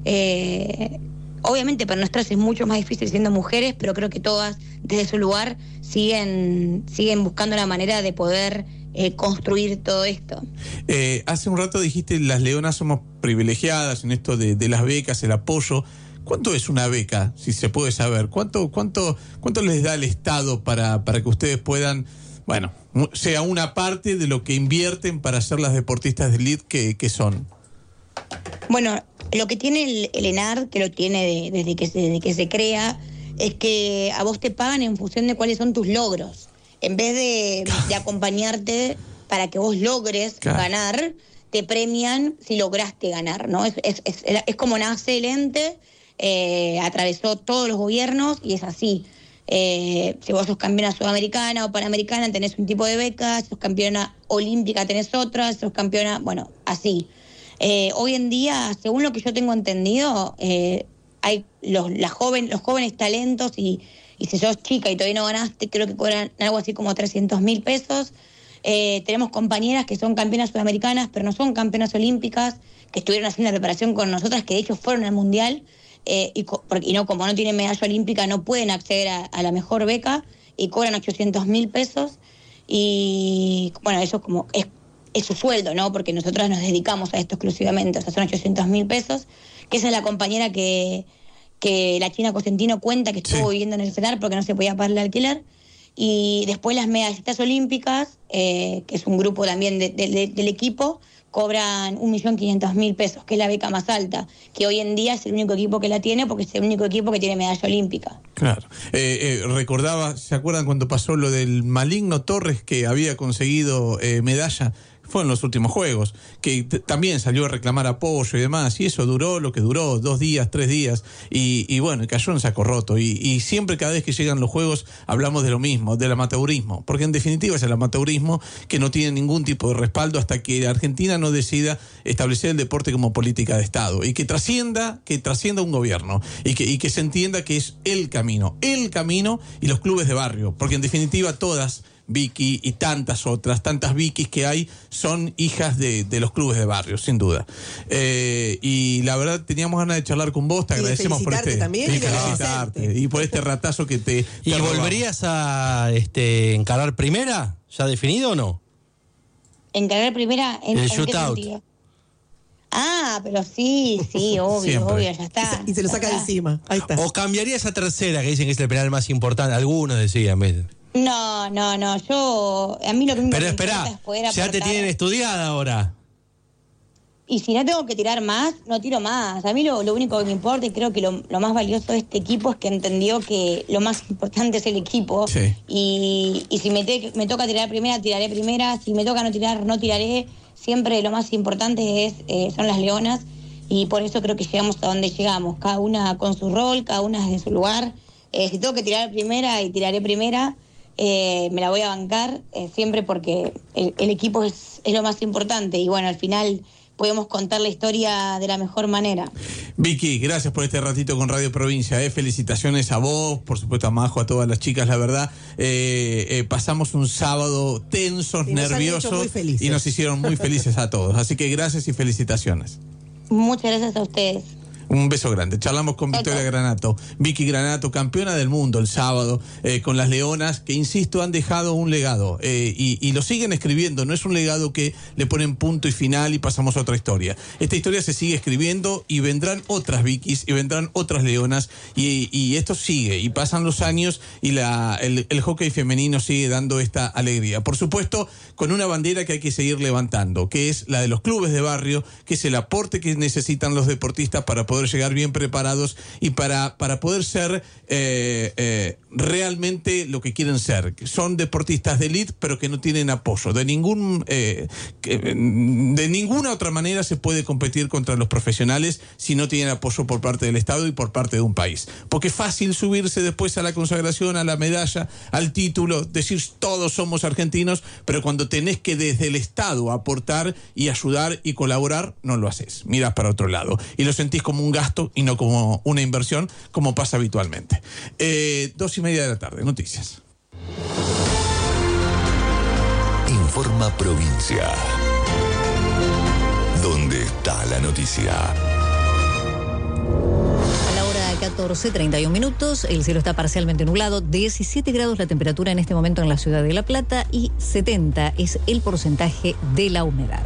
Eh, obviamente para nosotras es mucho más difícil siendo mujeres, pero creo que todas desde su lugar siguen, siguen buscando la manera de poder Eh, construir todo esto. Eh, hace un rato dijiste, las leonas somos privilegiadas en esto de, de las becas, el apoyo. ¿Cuánto es una beca, si se puede saber? ¿Cuánto cuánto cuánto les da el Estado para, para que ustedes puedan, bueno, sea una parte de lo que invierten para ser las deportistas de elite que, que son? Bueno, lo que tiene el, el ENAR, que lo tiene de, desde, que se, desde que se crea, es que a vos te pagan en función de cuáles son tus logros. En vez de, de acompañarte para que vos logres claro. ganar, te premian si lograste ganar, ¿no? Es, es, es, es como nace el ente, eh, atravesó todos los gobiernos y es así. Eh, si vos sos campeona sudamericana o panamericana, tenés un tipo de beca, si sos campeona olímpica, tenés otra, si sos campeona, bueno, así. Eh, hoy en día, según lo que yo tengo entendido, eh, hay los, las joven, los jóvenes talentos y Y si sos chica y todavía no ganaste, creo que cobran algo así como trescientos mil pesos. Eh, tenemos compañeras que son campeonas sudamericanas, pero no son campeonas olímpicas, que estuvieron haciendo la preparación con nosotras, que de hecho fueron al Mundial, eh, y, y no, como no tienen medalla olímpica, no pueden acceder a, a la mejor beca, y cobran ochocientos mil pesos. Y bueno, eso como es, es su sueldo, ¿no? Porque nosotras nos dedicamos a esto exclusivamente, o sea, son ochocientos mil pesos, que esa es la compañera que... que la China Cosentino cuenta que estuvo sí. viviendo en el CENAR porque no se podía pagar el alquiler. Y después las medallistas olímpicas, eh, que es un grupo también de, de, de, del equipo, cobran un millón quinientos mil pesos, que es la beca más alta, que hoy en día es el único equipo que la tiene porque es el único equipo que tiene medalla olímpica. Claro. Eh, eh, recordaba, ¿se acuerdan cuando pasó lo del maligno Torres que había conseguido eh, medalla? Fue en los últimos Juegos, que t- también salió a reclamar apoyo y demás, y eso duró lo que duró, dos días, tres días, y, y bueno, cayó en saco roto. Y, y siempre, cada vez que llegan los Juegos, hablamos de lo mismo, del amateurismo, porque en definitiva es el amateurismo que no tiene ningún tipo de respaldo hasta que Argentina no decida establecer el deporte como política de Estado, y que trascienda, que trascienda un gobierno, y que, y que se entienda que es el camino, el camino y los clubes de barrio, porque en definitiva todas, Vicky y tantas otras, tantas Vickys que hay, son hijas de, de los clubes de barrio, sin duda. Eh, y la verdad, teníamos ganas de charlar con vos, te y agradecemos por este. También, y felicitarte. Y por este ratazo que te. ¿Y te volverías a este, encarar primera? ¿Ya definido o no? ¿Encarar primera? ¿En, El ¿en qué shootout. sentido? Ah, pero sí, sí, obvio, Siempre. obvio, ya está. Y se lo saca de encima. Ahí está. ¿O cambiaría esa tercera que dicen que es el penal más importante? Algunos decían, ¿ves? No, no, no, yo, a mí lo que me Pero importa espera, es poder ya te aportar. tienen estudiada ahora. Y si no tengo que tirar más, no tiro más. A mí lo, lo único que me importa, y creo que lo, lo más valioso de este equipo es que entendió que lo más importante es el equipo. Sí. Y, y si me, te, me toca tirar primera, tiraré primera. Si me toca no tirar, no tiraré. Siempre lo más importante es eh, son las leonas. Y por eso creo que llegamos a donde llegamos. Cada una con su rol, cada una desde su lugar. Eh, si tengo que tirar primera, y tiraré primera. Eh, me la voy a bancar eh, siempre porque el, el equipo es, es lo más importante. Y bueno, al final podemos contar la historia de la mejor manera. Vicky, gracias por este ratito con Radio Provincia, eh. felicitaciones a vos, por supuesto a Majo, a todas las chicas, la verdad, eh, eh, pasamos un sábado tensos, y nos nerviosos y nos hicieron muy felices a todos, así que gracias y felicitaciones. Muchas gracias a ustedes. Un beso grande. Charlamos con Victoria Granato. Vicky Granato, campeona del mundo el sábado, eh, con las Leonas, que insisto, han dejado un legado eh, y, y lo siguen escribiendo. No es un legado que le ponen punto y final y pasamos a otra historia. Esta historia se sigue escribiendo y vendrán otras Vickys y vendrán otras Leonas y, y esto sigue y pasan los años y la, el, el hockey femenino sigue dando esta alegría. Por supuesto, con una bandera que hay que seguir levantando, que es la de los clubes de barrio, que es el aporte que necesitan los deportistas para poder poder llegar bien preparados y para, para poder ser eh, eh, realmente lo que quieren ser. Son deportistas de élite, pero que no tienen apoyo. De ningún eh, que, de ninguna otra manera se puede competir contra los profesionales si no tienen apoyo por parte del Estado y por parte de un país. Porque es fácil subirse después a la consagración, a la medalla, al título, decir todos somos argentinos, pero cuando tenés que desde el Estado aportar y ayudar y colaborar, no lo haces. Mirás para otro lado y lo sentís como un gasto y no como una inversión, como pasa habitualmente. Eh, dos y media de la tarde, noticias. Informa Provincia. ¿Dónde está la noticia? A la hora catorce, treinta y un minutos, el cielo está parcialmente nublado, diecisiete grados la temperatura en este momento en la ciudad de La Plata y setenta es el porcentaje de la humedad.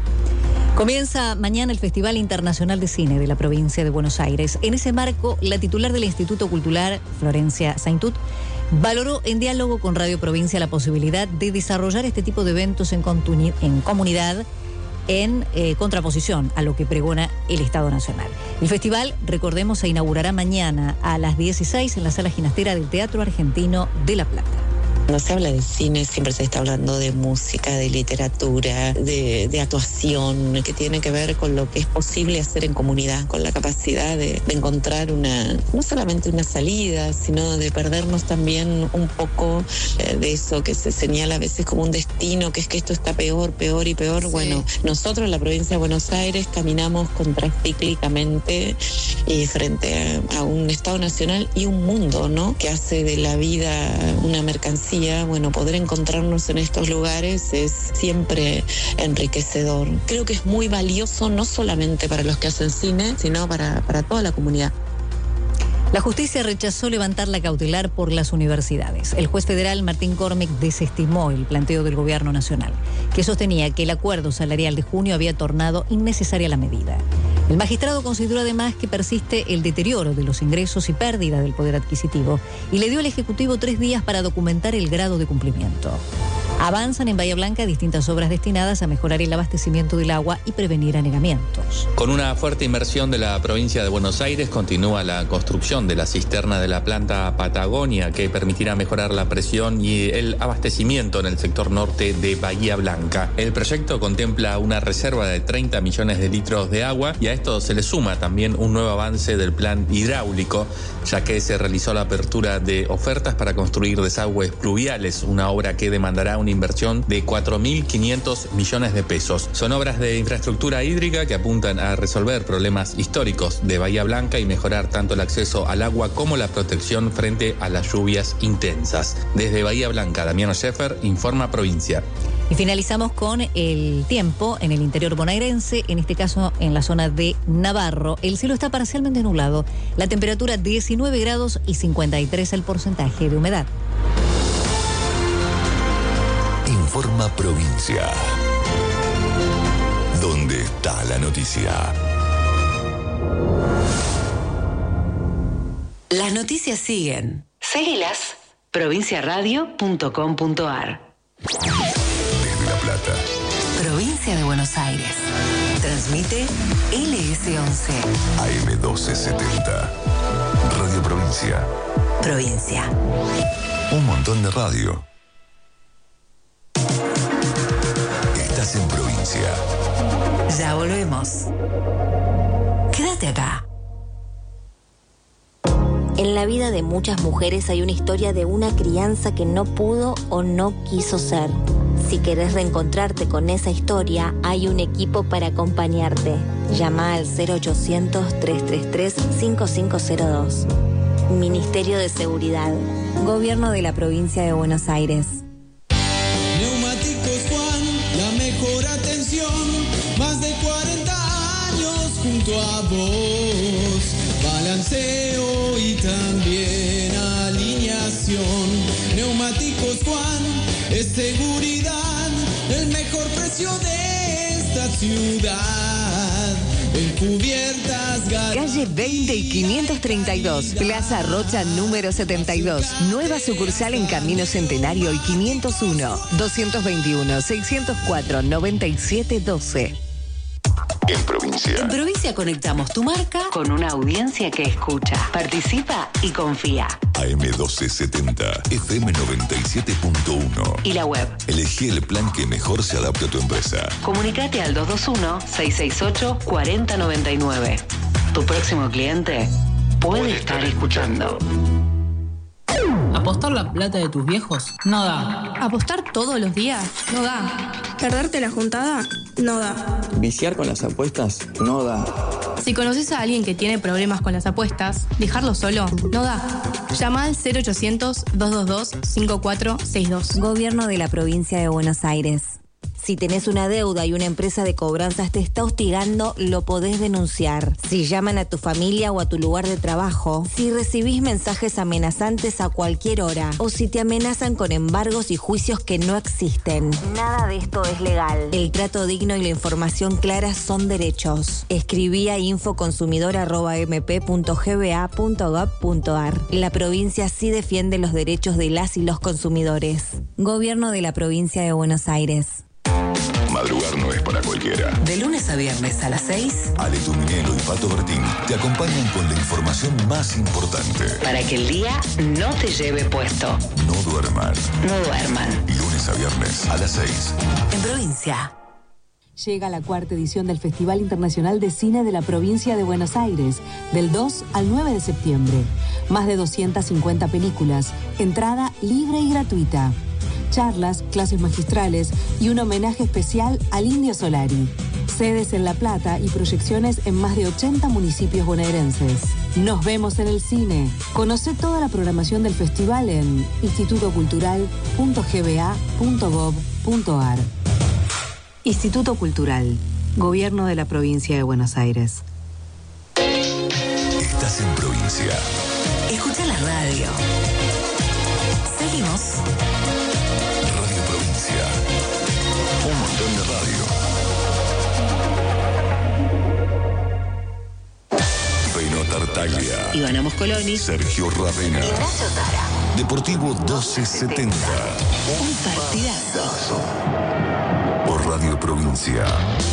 Comienza mañana el Festival Internacional de Cine de la provincia de Buenos Aires. En ese marco, la titular del Instituto Cultural, Florencia Saintut, valoró en diálogo con Radio Provincia la posibilidad de desarrollar este tipo de eventos en, continu- en comunidad en eh, contraposición a lo que pregona el Estado Nacional. El festival, recordemos, se inaugurará mañana a las dieciséis en la Sala Ginastera del Teatro Argentino de La Plata. Cuando se habla de cine siempre se está hablando de música, de literatura, de, de actuación, que tiene que ver con lo que es posible hacer en comunidad, con la capacidad de, de encontrar una, no solamente una salida, sino de perdernos también un poco eh, de eso que se señala a veces como un destino, que es que esto está peor, peor y peor. Sí. Bueno, nosotros en la provincia de Buenos Aires caminamos contracíclicamente y frente a, a un Estado Nacional y un mundo, ¿no?, que hace de la vida una mercancía. Bueno, poder encontrarnos en estos lugares es siempre enriquecedor. Creo que es muy valioso no solamente para los que hacen cine, sino para, para toda la comunidad. La justicia rechazó levantar la cautelar por las universidades. El juez federal Martín Cormick desestimó el planteo del gobierno nacional, que sostenía que el acuerdo salarial de junio había tornado innecesaria la medida. El magistrado consideró además que persiste el deterioro de los ingresos y pérdida del poder adquisitivo y le dio al Ejecutivo tres días para documentar el grado de cumplimiento. Avanzan en Bahía Blanca distintas obras destinadas a mejorar el abastecimiento del agua y prevenir anegamientos. Con una fuerte inversión de la provincia de Buenos Aires continúa la construcción de la cisterna de la planta Patagonia, que permitirá mejorar la presión y el abastecimiento en el sector norte de Bahía Blanca. El proyecto contempla una reserva de treinta millones de litros de agua y a esto se le suma también un nuevo avance del plan hidráulico, ya que se realizó la apertura de ofertas para construir desagües pluviales, una obra que demandará una inversión de cuatro mil quinientos millones de pesos. Son obras de infraestructura hídrica que apuntan a resolver problemas históricos de Bahía Blanca y mejorar tanto el acceso al agua como la protección frente a las lluvias intensas. Desde Bahía Blanca, Damiano Scheffer, Informa Provincia. Y finalizamos con el tiempo en el interior bonaerense, en este caso en la zona de Navarro. El cielo está parcialmente nublado, la temperatura diecinueve grados y cincuenta y tres el porcentaje de humedad. Informa Provincia. ¿Dónde está la noticia? Las noticias siguen. Seguilas. provincia radio punto com punto ar. Desde La Plata. Provincia de Buenos Aires. Transmite L S once. A M doce setenta. Radio Provincia. Provincia. Un montón de radio. Estás en Provincia. Ya volvemos. Quédate acá. En la vida de muchas mujeres hay una historia de una crianza que no pudo o no quiso ser. Si querés reencontrarte con esa historia, hay un equipo para acompañarte. Llama al cero ochocientos, trescientos treinta y tres, cincuenta y cinco cero dos. Ministerio de Seguridad. Gobierno de la Provincia de Buenos Aires. Neumáticos Juan, la mejor atención. Más de cuarenta años junto a vos. Balanceo y también alineación. Neumáticos Juan, es seguridad. El mejor precio de esta ciudad. En cubiertas, calle veinte y quinientos treinta y dos, Plaza Rocha número setenta y dos. Nueva sucursal en Camino Centenario y quinientos uno, doscientos veintiuno, seiscientos cuatro, noventa y siete doce. En provincia. En provincia conectamos tu marca con una audiencia que escucha, participa y confía. A M doce setenta, F M noventa y siete punto uno. Y la web. Elegí el plan que mejor se adapte a tu empresa. Comunicate al dos dos uno, seis seis ocho, cuatro cero nueve nueve. Tu próximo cliente puede, puede estar, estar escuchando. ¿Apostar la plata de tus viejos? No da. ¿Apostar todos los días? No da. ¿Perderte la juntada? No da. ¿Viciar con las apuestas? No da. Si conoces a alguien que tiene problemas con las apuestas, dejarlo solo no da. Llama al cero ochocientos, doscientos veintidós, cincuenta y cuatro sesenta y dos. Gobierno de la Provincia de Buenos Aires. Si tenés una deuda y una empresa de cobranzas te está hostigando, lo podés denunciar. Si llaman a tu familia o a tu lugar de trabajo, si recibís mensajes amenazantes a cualquier hora, o si te amenazan con embargos y juicios que no existen. Nada de esto es legal. El trato digno y la información clara son derechos. Escribí a infoconsumidor arroba m p punto g b a punto gob punto a r. La provincia sí defiende los derechos de las y los consumidores. Gobierno de la Provincia de Buenos Aires. Madrugar no es para cualquiera. De lunes a viernes a las seis, Ale Tuminelo y Pato Bertín te acompañan con la información más importante. Para que el día no te lleve puesto. No duerman. No duerman. Lunes a viernes a las seis. En provincia. Llega la cuarta edición del Festival Internacional de Cine de la Provincia de Buenos Aires, del dos al nueve de septiembre. Más de doscientas cincuenta películas, entrada libre y gratuita. Charlas, clases magistrales y un homenaje especial al Indio Solari. Sedes en La Plata y proyecciones en más de ochenta municipios bonaerenses. Nos vemos en el cine. Conoce toda la programación del festival en instituto cultural punto g b a punto gob punto a r. Instituto Cultural, Gobierno de la Provincia de Buenos Aires. Estás en provincia. Escucha la radio. Seguimos. Radio Provincia. Un montón de radio. Reino Tartaglia. Ivana Moscoloni. Sergio Ravena. Ignacio Tara. Deportivo doce setenta. Un partidazo. Por Radio Provincia.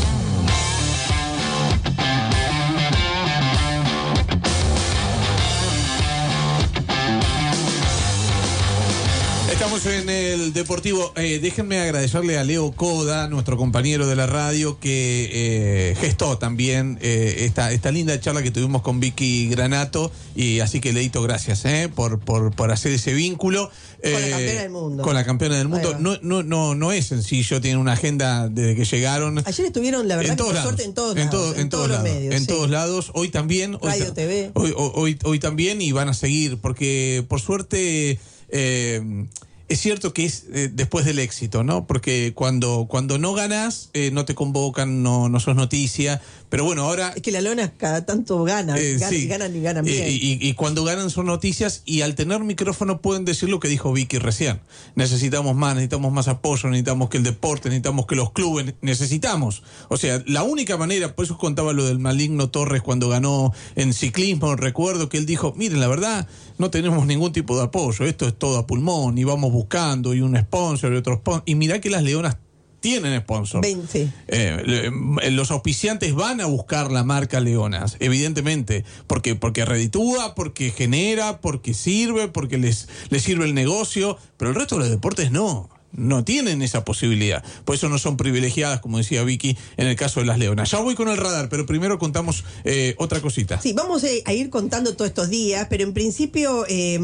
Estamos en el Deportivo. Eh, déjenme agradecerle a Leo Coda, nuestro compañero de la radio, que eh, gestó también eh, esta, esta linda charla que tuvimos con Vicky Granato. Y así que, Leito, gracias eh, por, por, por hacer ese vínculo. Con eh, la campeona del mundo. Con la campeona del mundo. No, no, no, no es sencillo, tiene una agenda desde que llegaron. Ayer estuvieron, la verdad, en que por lados, suerte en todos en lados. todo, en, en todos, todos lados, los medios. En sí. todos lados. Hoy también. Hoy, Radio T V. Hoy, hoy, hoy también, y van a seguir, porque por suerte. Eh, Es cierto que es eh, después del éxito, ¿no? Porque cuando, cuando no ganas, eh, no te convocan, no, no sos noticia. Pero bueno, ahora... Es que la lona cada tanto gana, eh, gana sí. y ganan y ganan bien. Eh, y, y cuando ganan son noticias, y al tener micrófono pueden decir lo que dijo Vicky recién. Necesitamos más, necesitamos más apoyo, necesitamos que el deporte, necesitamos que los clubes, necesitamos. O sea, la única manera, por eso contaba lo del maligno Torres cuando ganó en ciclismo, recuerdo que él dijo, miren, la verdad, no tenemos ningún tipo de apoyo, esto es todo a pulmón, y vamos buscando, y un sponsor, y otro sponsor, y mirá que las Leonas tienen sponsor. veinte. Eh, los auspiciantes van a buscar la marca Leonas, evidentemente, porque, porque reditúa, porque genera, porque sirve, porque les, les sirve el negocio, pero el resto de los deportes no. No tienen esa posibilidad. Por eso no son privilegiadas, como decía Vicky, en el caso de las Leonas. Ya voy con el radar, pero primero contamos eh, otra cosita. Sí, vamos a ir contando todos estos días, pero en principio... Eh,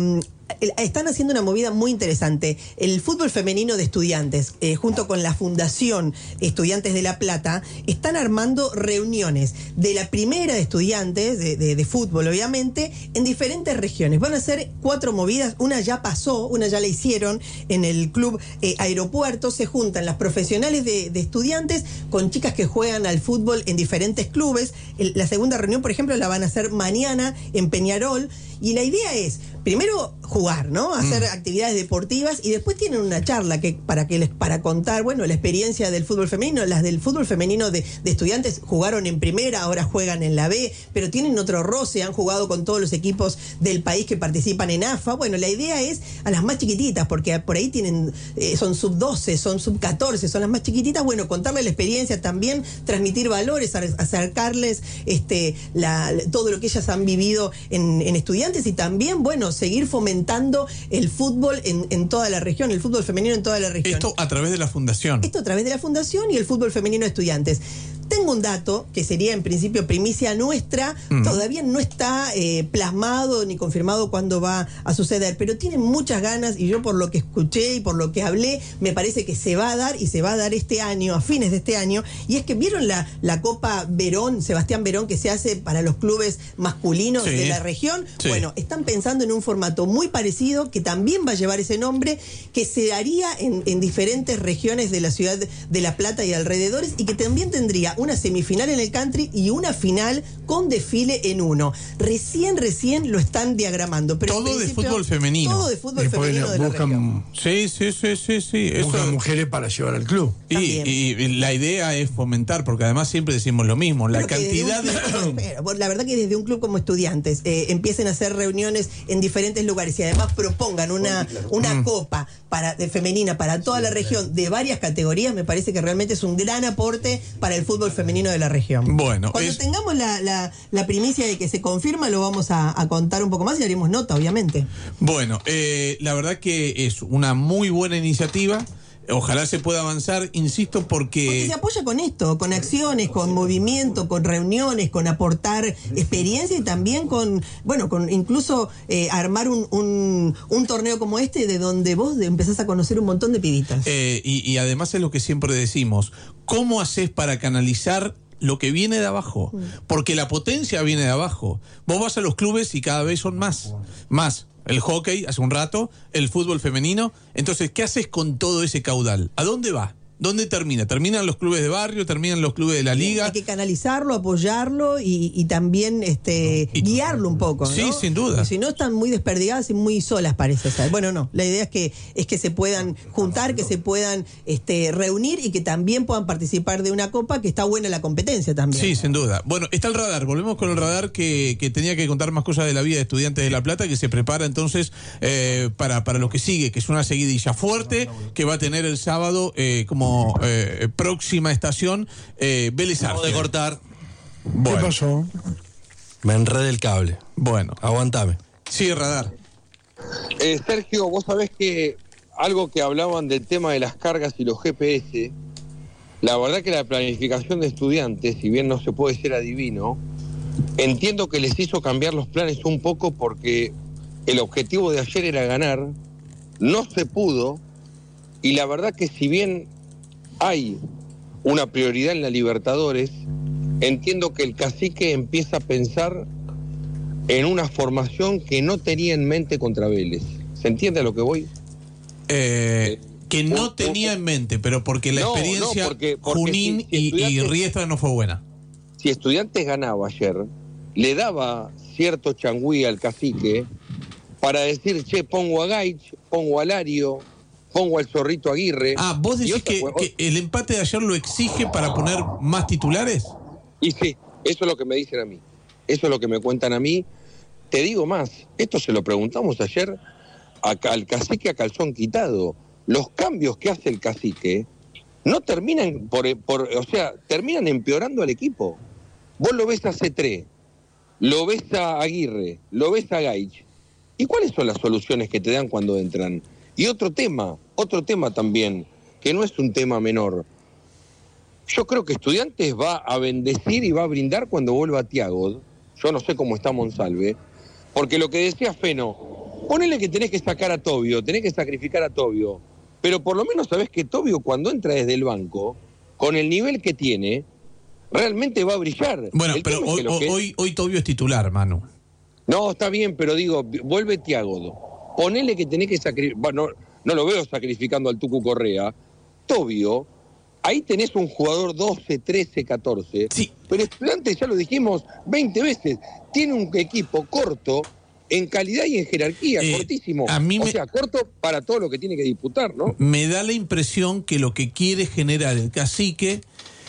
están haciendo una movida muy interesante. El fútbol femenino de Estudiantes, eh, junto con la Fundación Estudiantes de La Plata, están armando reuniones de la primera de estudiantes, de, de, de fútbol obviamente, en diferentes regiones. Van a ser cuatro movidas, una ya pasó, una ya la hicieron en el club eh, Aeropuerto. Se juntan las profesionales de, de estudiantes con chicas que juegan al fútbol en diferentes clubes. El, la segunda reunión, por ejemplo, la van a hacer mañana en Peñarol. Y la idea es, primero, jugar, ¿no? Hacer mm. actividades deportivas, y después tienen una charla que para que les para contar, bueno, la experiencia del fútbol femenino. Las del fútbol femenino de, de estudiantes jugaron en primera, ahora juegan en la B, pero tienen otro roce, han jugado con todos los equipos del país que participan en A F A. Bueno, la idea es a las más chiquititas, porque por ahí tienen eh, son sub doce, son sub catorce, son las más chiquititas. Bueno, contarles la experiencia, también transmitir valores, acercarles este la, todo lo que ellas han vivido en, en estudiantes. Y también, bueno, seguir fomentando el fútbol en, en toda la región, el fútbol femenino en toda la región. Esto a través de la fundación. Esto a través de la fundación y el fútbol femenino de estudiantes. Tengo un dato que sería en principio primicia nuestra, mm. todavía no está eh, plasmado ni confirmado cuándo va a suceder, pero tienen muchas ganas, y yo por lo que escuché y por lo que hablé, me parece que se va a dar, y se va a dar este año, a fines de este año. Y es que vieron la, la Copa Verón, Sebastián Verón, que se hace para los clubes masculinos sí. de la región. Sí. Bueno, están pensando en un formato muy parecido, que también va a llevar ese nombre, que se haría en, en diferentes regiones de la ciudad de La Plata y alrededores, y que también tendría una semifinal en el country y una final con desfile en uno. Recién, recién lo están diagramando. Pero todo de fútbol femenino. Todo de fútbol femenino bueno, de la región. Sí, sí, sí, sí, sí. Buscan Eso, mujeres para llevar al club. Y, y, y la idea es fomentar, porque además siempre decimos lo mismo, la pero cantidad de... Pero, la verdad que desde un club como Estudiantes eh, empiecen a hacer reuniones en diferentes lugares y además propongan una, una mm. copa para, de femenina para toda sí, la región de varias categorías, me parece que realmente es un gran aporte para el fútbol femenino de la región. Bueno, cuando es... tengamos la, la, la primicia de que se confirma, lo vamos a, a contar un poco más y haremos nota, obviamente. Bueno, eh, la verdad que es una muy buena iniciativa. Ojalá se pueda avanzar, insisto, porque... Porque se apoya con esto, con acciones, con movimiento, con reuniones, con aportar experiencia y también con, bueno, con incluso eh, armar un, un, un torneo como este de donde vos empezás a conocer un montón de pibitas. Eh, y, y además es lo que siempre decimos, ¿cómo haces para canalizar lo que viene de abajo? Porque la potencia viene de abajo. Vos vas a los clubes y cada vez son más, más. El hockey, hace un rato, el fútbol femenino. Entonces, ¿qué haces con todo ese caudal? ¿A dónde va? ¿Dónde termina? ¿Terminan los clubes de barrio? ¿Terminan los clubes de la liga? Hay que canalizarlo, apoyarlo y, y también este y, guiarlo un poco, ¿no? Sí, sin duda. Porque si no, están muy desperdigadas y muy solas, parece ser. Bueno, no, la idea es que es que se puedan juntar, que se puedan este reunir y que también puedan participar de una copa, que está buena la competencia también. Sí, sin duda. Bueno, está el radar. Volvemos con el radar que, que tenía que contar más cosas de la vida de Estudiantes de La Plata, que se prepara entonces eh, para, para lo que sigue, que es una seguidilla fuerte que va a tener el sábado eh, como Eh, próxima estación eh, Vélez Arfield. Acabo de cortar. Bueno. ¿Qué pasó? Me enredé el cable. Bueno. Aguantame. Sí, radar. Eh, Sergio, vos sabés que algo que hablaban del tema de las cargas y los G P S, la verdad que la planificación de Estudiantes, si bien no se puede ser adivino, entiendo que les hizo cambiar los planes un poco porque el objetivo de ayer era ganar, no se pudo, y la verdad que si bien hay una prioridad en la Libertadores, entiendo que el cacique empieza a pensar en una formación que no tenía en mente contra Vélez. ¿Se entiende a lo que voy? Eh, que no tenía en mente, pero porque la no, experiencia no, porque, porque Junín si, si y, y Riestra no fue buena. Si Estudiantes ganaba ayer, le daba cierto changüí al cacique para decir, che, pongo a Gaich, pongo a Lario, pongo al Zorrito Aguirre. Ah, ¿vos decís que, que el empate de ayer lo exige para poner más titulares? Y sí, eso es lo que me dicen a mí. Eso es lo que me cuentan a mí. Te digo más, esto se lo preguntamos ayer a, al cacique a calzón quitado. Los cambios que hace el cacique no terminan, por, por, o sea, terminan empeorando al equipo. Vos lo ves a Cetré, lo ves a Aguirre, lo ves a Gaich. ¿Y cuáles son las soluciones que te dan cuando entran? Y otro tema, otro tema también, que no es un tema menor. Yo creo que Estudiantes va a bendecir y va a brindar cuando vuelva Thiago. Yo no sé cómo está Monsalve, porque lo que decía Feno, ponele que tenés que sacar a Tobio, tenés que sacrificar a Tobio, pero por lo menos sabés que Tobio cuando entra desde el banco, con el nivel que tiene, realmente va a brillar. Bueno, El pero tema es hoy, que lo que- hoy, hoy Tobio es titular, Manu. No, está bien, pero digo, vuelve Thiago. Ponele que tenés que sacrificar. Bueno, no, no lo veo sacrificando al Tucu Correa. Tobio, ahí tenés un jugador doce, trece, catorce. Sí. Pero Estudiantes, ya lo dijimos veinte veces, tiene un equipo corto en calidad y en jerarquía, Eh, cortísimo. a mí o me- sea, corto para todo lo que tiene que disputar, ¿no? Me da la impresión que lo que quiere generar el Cacique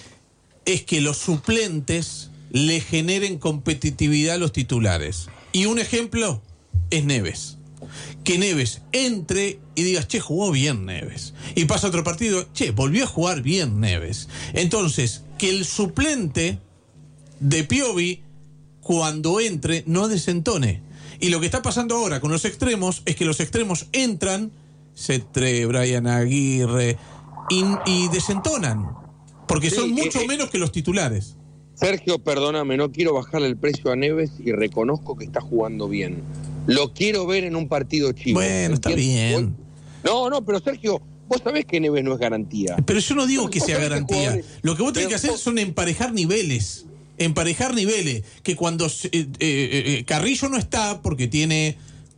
es que los suplentes le generen competitividad a los titulares. Y un ejemplo es Neves. Que Neves entre y digas, che, jugó bien Neves. Y pasa otro partido, che, volvió a jugar bien Neves. Entonces, que el suplente de Piovi, cuando entre, no desentone. Y lo que está pasando ahora con los extremos es que los extremos entran, Cetré, Brian Aguirre, y, y desentonan. Porque Sí, son eh, mucho eh. menos que los titulares. Sergio, perdóname, no quiero bajarle el precio a Neves y reconozco que está jugando bien. Lo quiero ver en un partido chico. Bueno, está ¿Entiendes? bien. No, no, pero Sergio, vos sabés que Neves no es garantía. Pero yo no digo Vos que sea sabés que garantía. jugadores- Lo que vos tenés que hacer son emparejar niveles. Emparejar niveles. Que cuando eh, eh, eh, Carrillo no está porque tiene.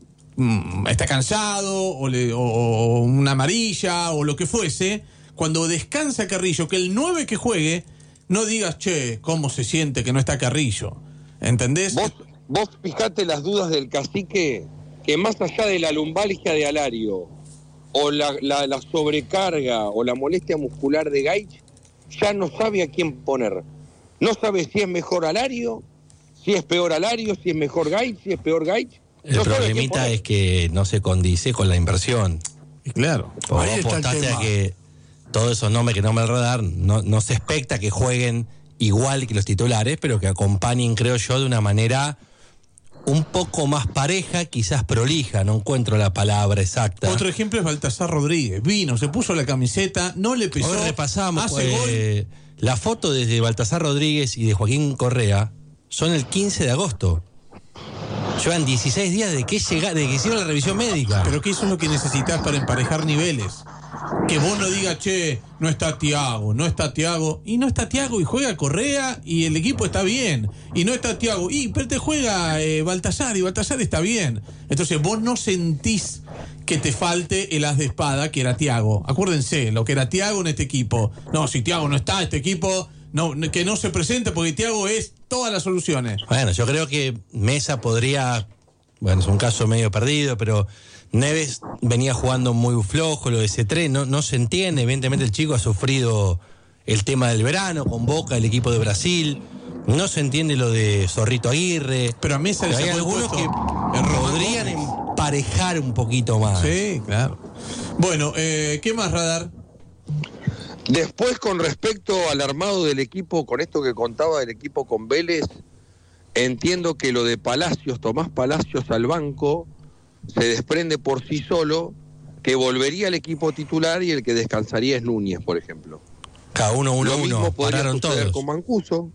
mm, está cansado o, le- o- o una amarilla o lo que fuese. Cuando descansa Carrillo, que el nueve que juegue, no digas, che, cómo se siente que no está Carrillo. ¿Entendés? Vos, vos fijate las dudas del Cacique, que más allá de la lumbalgia de Alario, o la, la, la sobrecarga, o la molestia muscular de Gaich, ya no sabe a quién poner. No sabe si es mejor Alario, si es peor Alario, si es mejor Gaich, si es peor Gaich. El No sabe a quién problemita poner. es que no se condice con la inversión. Claro. Vos Ahí está el apostaste a tema. que todos esos nombres que nombra el radar no, no se expecta que jueguen igual que los titulares, pero que acompañen, creo yo, de una manera un poco más pareja, quizás prolija, no encuentro la palabra exacta. Otro ejemplo es Baltasar Rodríguez. Vino, se puso la camiseta, no le pesó. Hoy repasamos hace eh, la foto desde Baltasar Rodríguez y de Joaquín Correa son el quince de agosto. Llevan dieciséis días de que, llega, de que hicieron la revisión médica. Pero que eso es lo que necesitas para emparejar niveles. Que vos no digas, che, no está Thiago, no está Thiago. Y no está Thiago y juega Correa y el equipo está bien. Y no está Thiago. Y pero te juega eh, Baltasar y Baltasar está bien. Entonces vos no sentís que te falte el as de espada que era Thiago. Acuérdense, lo que era Thiago en este equipo. No, si Thiago no está, este equipo no, que no se presente porque Thiago es todas las soluciones. Bueno, yo creo que Mesa podría, bueno, es un caso medio perdido, pero Neves venía jugando muy flojo, lo de Cetré, no, no se entiende, evidentemente el chico ha sufrido el tema del verano, con Boca, el equipo de Brasil, no se entiende lo de Zorrito Aguirre, pero a Mesa le hay sacó el algunos puesto que en Román podrían Gómez. emparejar un poquito más. Sí, claro. Bueno, eh, ¿qué más, Radar? Después, con respecto al armado del equipo, con esto que contaba del equipo con Vélez, entiendo que lo de Palacios, Tomás Palacios al banco, se desprende por sí solo, que volvería al equipo titular y el que descansaría es Núñez, por ejemplo. Cada uno, uno, Lo mismo uno, podría pararon suceder todos. con Mancuso.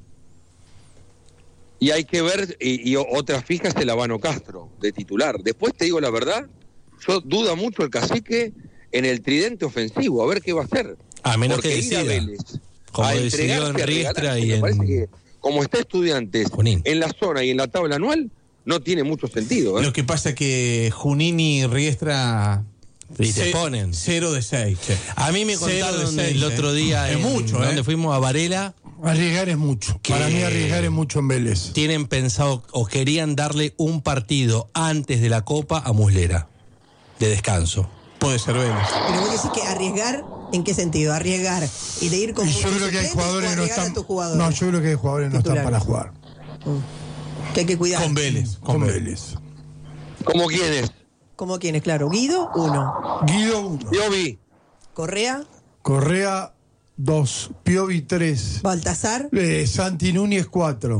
Y hay que ver, y, y otra fija es el Habano Castro, de titular. Después te digo la verdad, yo duda mucho el Cacique en el tridente ofensivo, a ver qué va a hacer. A menos Porque que ir a decida, Vélez, como a decidió en entregarse, a Riestra regalarse, y me en parece que como está Estudiantes Junín. en la zona y en la tabla anual, no tiene mucho sentido. ¿eh? Lo que pasa es que Junín y Riestra Y te ce- ponen. cero de seis. Che. A mí me Cero de contaron seis, el otro eh. día Es en- mucho, donde ¿eh? fuimos a Varela. Arriesgar es mucho. Que Para mí arriesgar es mucho en Vélez. Tienen pensado o querían darle un partido antes de la Copa a Muslera, de descanso. Puede ser Vélez. Pero vos decís que arriesgar, ¿en qué sentido? Arriesgar y de ir con Y yo muchos creo que hay suplentes jugadores o que no arriesgar están. a tu jugador? No, yo creo que hay jugadores que no están Titular. para jugar. Que hay que cuidar. Con Vélez. Con Vélez. ¿Cómo quién es? ¿Cómo quién es? Claro. Guido, uno. Guido, uno. Piovi, Correa, Correa, dos. Piovi, tres. Baltasar, Eh, Santi Núñez, cuatro.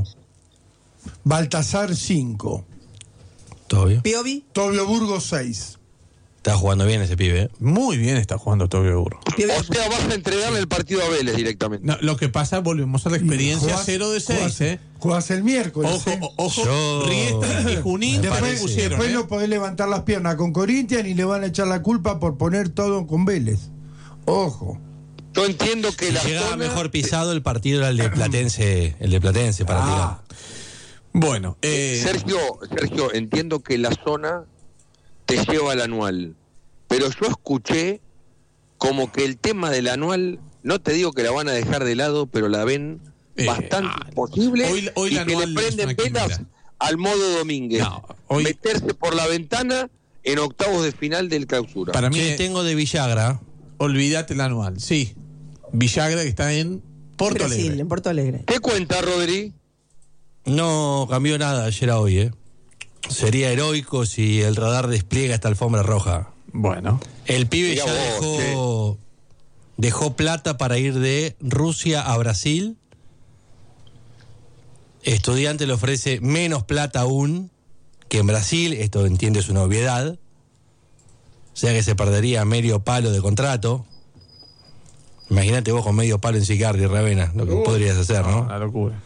Baltasar, cinco. ¿Todo bien? Piovi, Tobio Burgos, seis. Está jugando bien ese pibe. ¿eh? Muy bien está jugando Tobio Euro. O sea, vas a entregarle el partido a Vélez directamente. No, lo que pasa, volvemos a la experiencia Jugás- cero de seis, jugás- ¿eh? Jugás el miércoles. Ojo, ¿eh? o- ojo, Yo- Riestra y Junín Me también Después, pusieron, después ¿eh? no podés levantar las piernas con Corinthians y le van a echar la culpa por poner todo con Vélez. Ojo. Yo entiendo que Si la llegaba zona... mejor pisado, el partido era el de Platense, el de Platense para Ah. Bueno, eh, Sergio, Sergio, entiendo que la zona te lleva al anual, pero yo escuché como que el tema del anual, no te digo que la van a dejar de lado, pero la ven Eh, bastante ah, posible hoy- hoy y la que anual le es prenden una velas quimera. al modo Domínguez. No, hoy- Meterse por la ventana en octavos de final del clausura. para mí, Che, tengo de Villagra. olvídate el anual. Sí, Villagra que está en Porto Brasil, Alegre. en Porto Alegre. ¿Qué cuenta, Rodri? No cambió nada ayer a hoy, ¿eh? Sería heroico si el radar despliega esta alfombra roja. Bueno, El pibe Mirá ya vos, dejó, dejó plata para ir de Rusia a Brasil. Estudiante le ofrece menos plata aún que en Brasil. Esto, entiende, es una obviedad. O sea que se perdería medio palo de contrato. Imagínate vos con medio palo en Sicardi y Ravena, lo que podrías hacer, ¿no? una locura.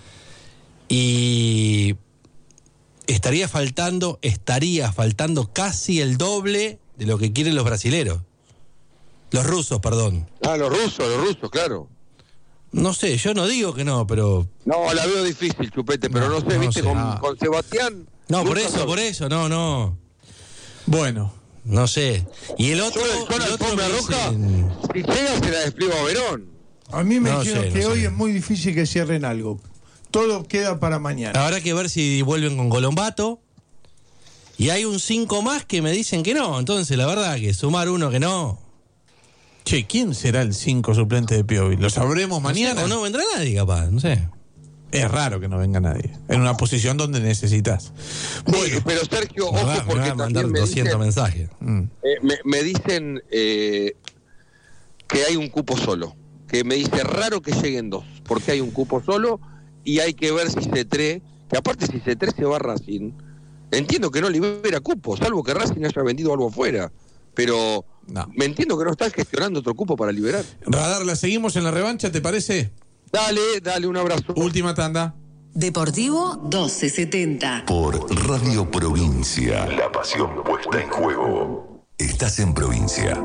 Y estaría faltando, estaría faltando casi el doble de lo que quieren los brasileros. Los rusos, perdón. Ah, los rusos, los rusos, claro. No sé, yo no digo que no, pero... No, la veo difícil, Chupete, pero no, No, sé, no viste, sé, con, ah. con Sebastián... No, por nunca eso, sabes. por eso, no, no. Bueno, No sé. Y el otro... Yo, yo la el otro alfombra me roja, dicen- si llega se la despliego a Verón. A mí me No dijeron sé, no que sé. hoy es muy difícil que cierren algo. Todo queda para mañana. Habrá que ver si vuelven con Colombato. Y hay un cinco más que me dicen que no. Entonces, la verdad que sumar uno que no... che, ¿quién será el cinco suplente de Piovi? ¿Lo sabremos mañana? O no vendrá nadie, capaz, no sé. Es raro que no venga nadie. En una posición donde necesitas. Bueno, pero Sergio, Me ojo, va, me porque va a mandar también me doscientos dicen, mensajes. Mm. eh, me, me dicen eh, que hay un cupo solo. Que me dice raro que lleguen dos, porque hay un cupo solo y hay que ver si Cetré, que aparte si Cetré se va a Racing, entiendo que no libera cupo, salvo que Racing haya vendido algo afuera, pero No. me entiendo que no está gestionando otro cupo para liberar. Radar, la seguimos en la revancha, ¿te parece? Dale, dale, un abrazo. Última tanda. Deportivo doce setenta. Por Radio Provincia. La pasión puesta en juego. Estás en Provincia.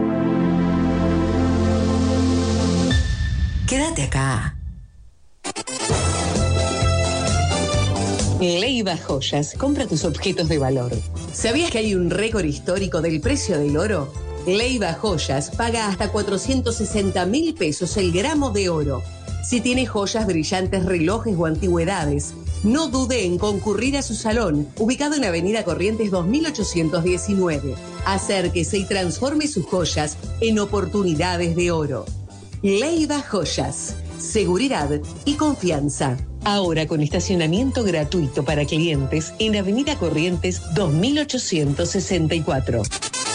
Quédate acá. Leiva Joyas, compra tus objetos de valor. ¿Sabías que hay un récord histórico del precio del oro? Leiva Joyas paga hasta cuatrocientos sesenta mil pesos el gramo de oro. Si tiene joyas, brillantes, relojes o antigüedades, no dude en concurrir a su salón, ubicado en Avenida Corrientes dos mil ochocientos diecinueve. Acérquese y transforme sus joyas en oportunidades de oro. Leiva Joyas, seguridad y confianza. Ahora con estacionamiento gratuito para clientes en Avenida Corrientes dos mil ochocientos sesenta y cuatro.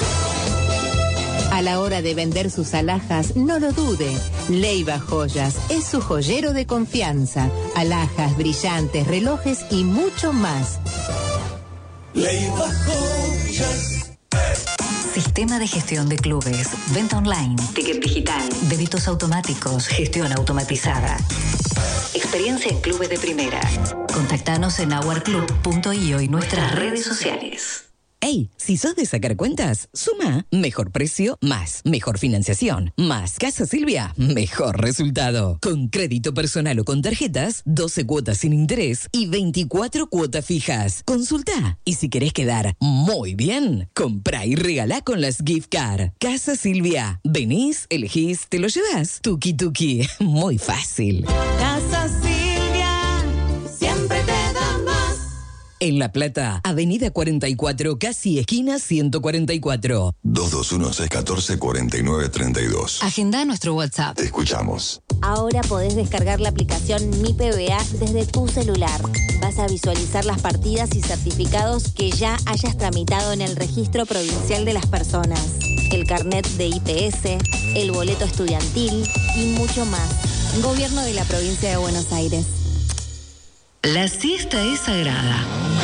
A la hora de vender sus alhajas, no lo dude. Leiva Joyas es su joyero de confianza. Alhajas, brillantes, relojes y mucho más. Leiva Joyas. Sistema de gestión de clubes, venta online, ticket digital, débitos automáticos, gestión automatizada. Experiencia en clubes de primera. Contactanos en our club punto io y nuestras redes sociales. Hey, si sos de sacar cuentas, suma mejor precio más mejor financiación más Casa Silvia, mejor resultado. Con crédito personal o con tarjetas, doce cuotas sin interés y veinticuatro cuotas fijas. Consulta. Y si querés quedar muy bien, comprá y regalá con las gift card. Casa Silvia. Venís, elegís, te lo llevas. Tuki tuki. Muy fácil. Casa Silvia, siempre te da más. En La Plata, Avenida cuarenta y cuatro, casi esquina ciento cuarenta y cuatro. dos dos uno, seis uno cuatro, cuatro nueve tres dos. Agenda nuestro WhatsApp. Te escuchamos. Ahora podés descargar la aplicación Mi P B A desde tu celular. Vas a visualizar las partidas y certificados que ya hayas tramitado en el Registro Provincial de las Personas, el carnet de I P S, el boleto estudiantil y mucho más. Gobierno de la Provincia de Buenos Aires. La siesta es sagrada.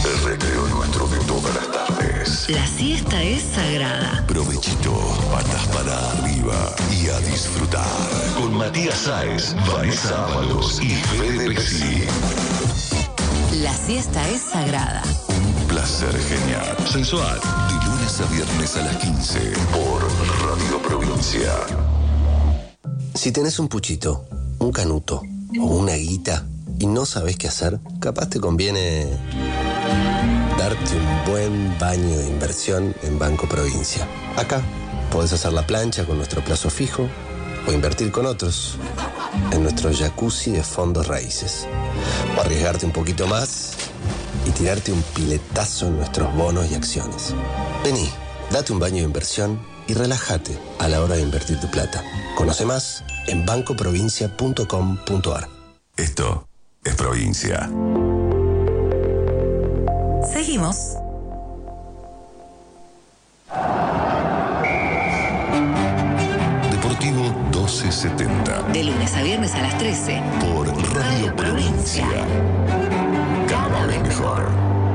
El recreo nuestro de todas las tardes. La siesta es sagrada. Provechito, patas para arriba y a disfrutar. Con Matías Sáez, Vanessa Ábalos y Fede Pexi. La siesta es sagrada. Un placer genial. Sensual. De lunes a viernes a las quince por Radio Provincia. Si tenés un puchito, un canuto o una guita y no sabés qué hacer, capaz te conviene darte un buen baño de inversión en Banco Provincia. Acá podés hacer la plancha con nuestro plazo fijo o invertir con otros en nuestro jacuzzi de fondos raíces. O arriesgarte un poquito más y tirarte un piletazo en nuestros bonos y acciones. Vení, date un baño de inversión y relájate a la hora de invertir tu plata. Conoce más en banco provincia punto com punto a r. Esto es Provincia. Seguimos. Deportivo doce setenta. De lunes a viernes a las trece. Por Radio Provincia. Cada vez mejor.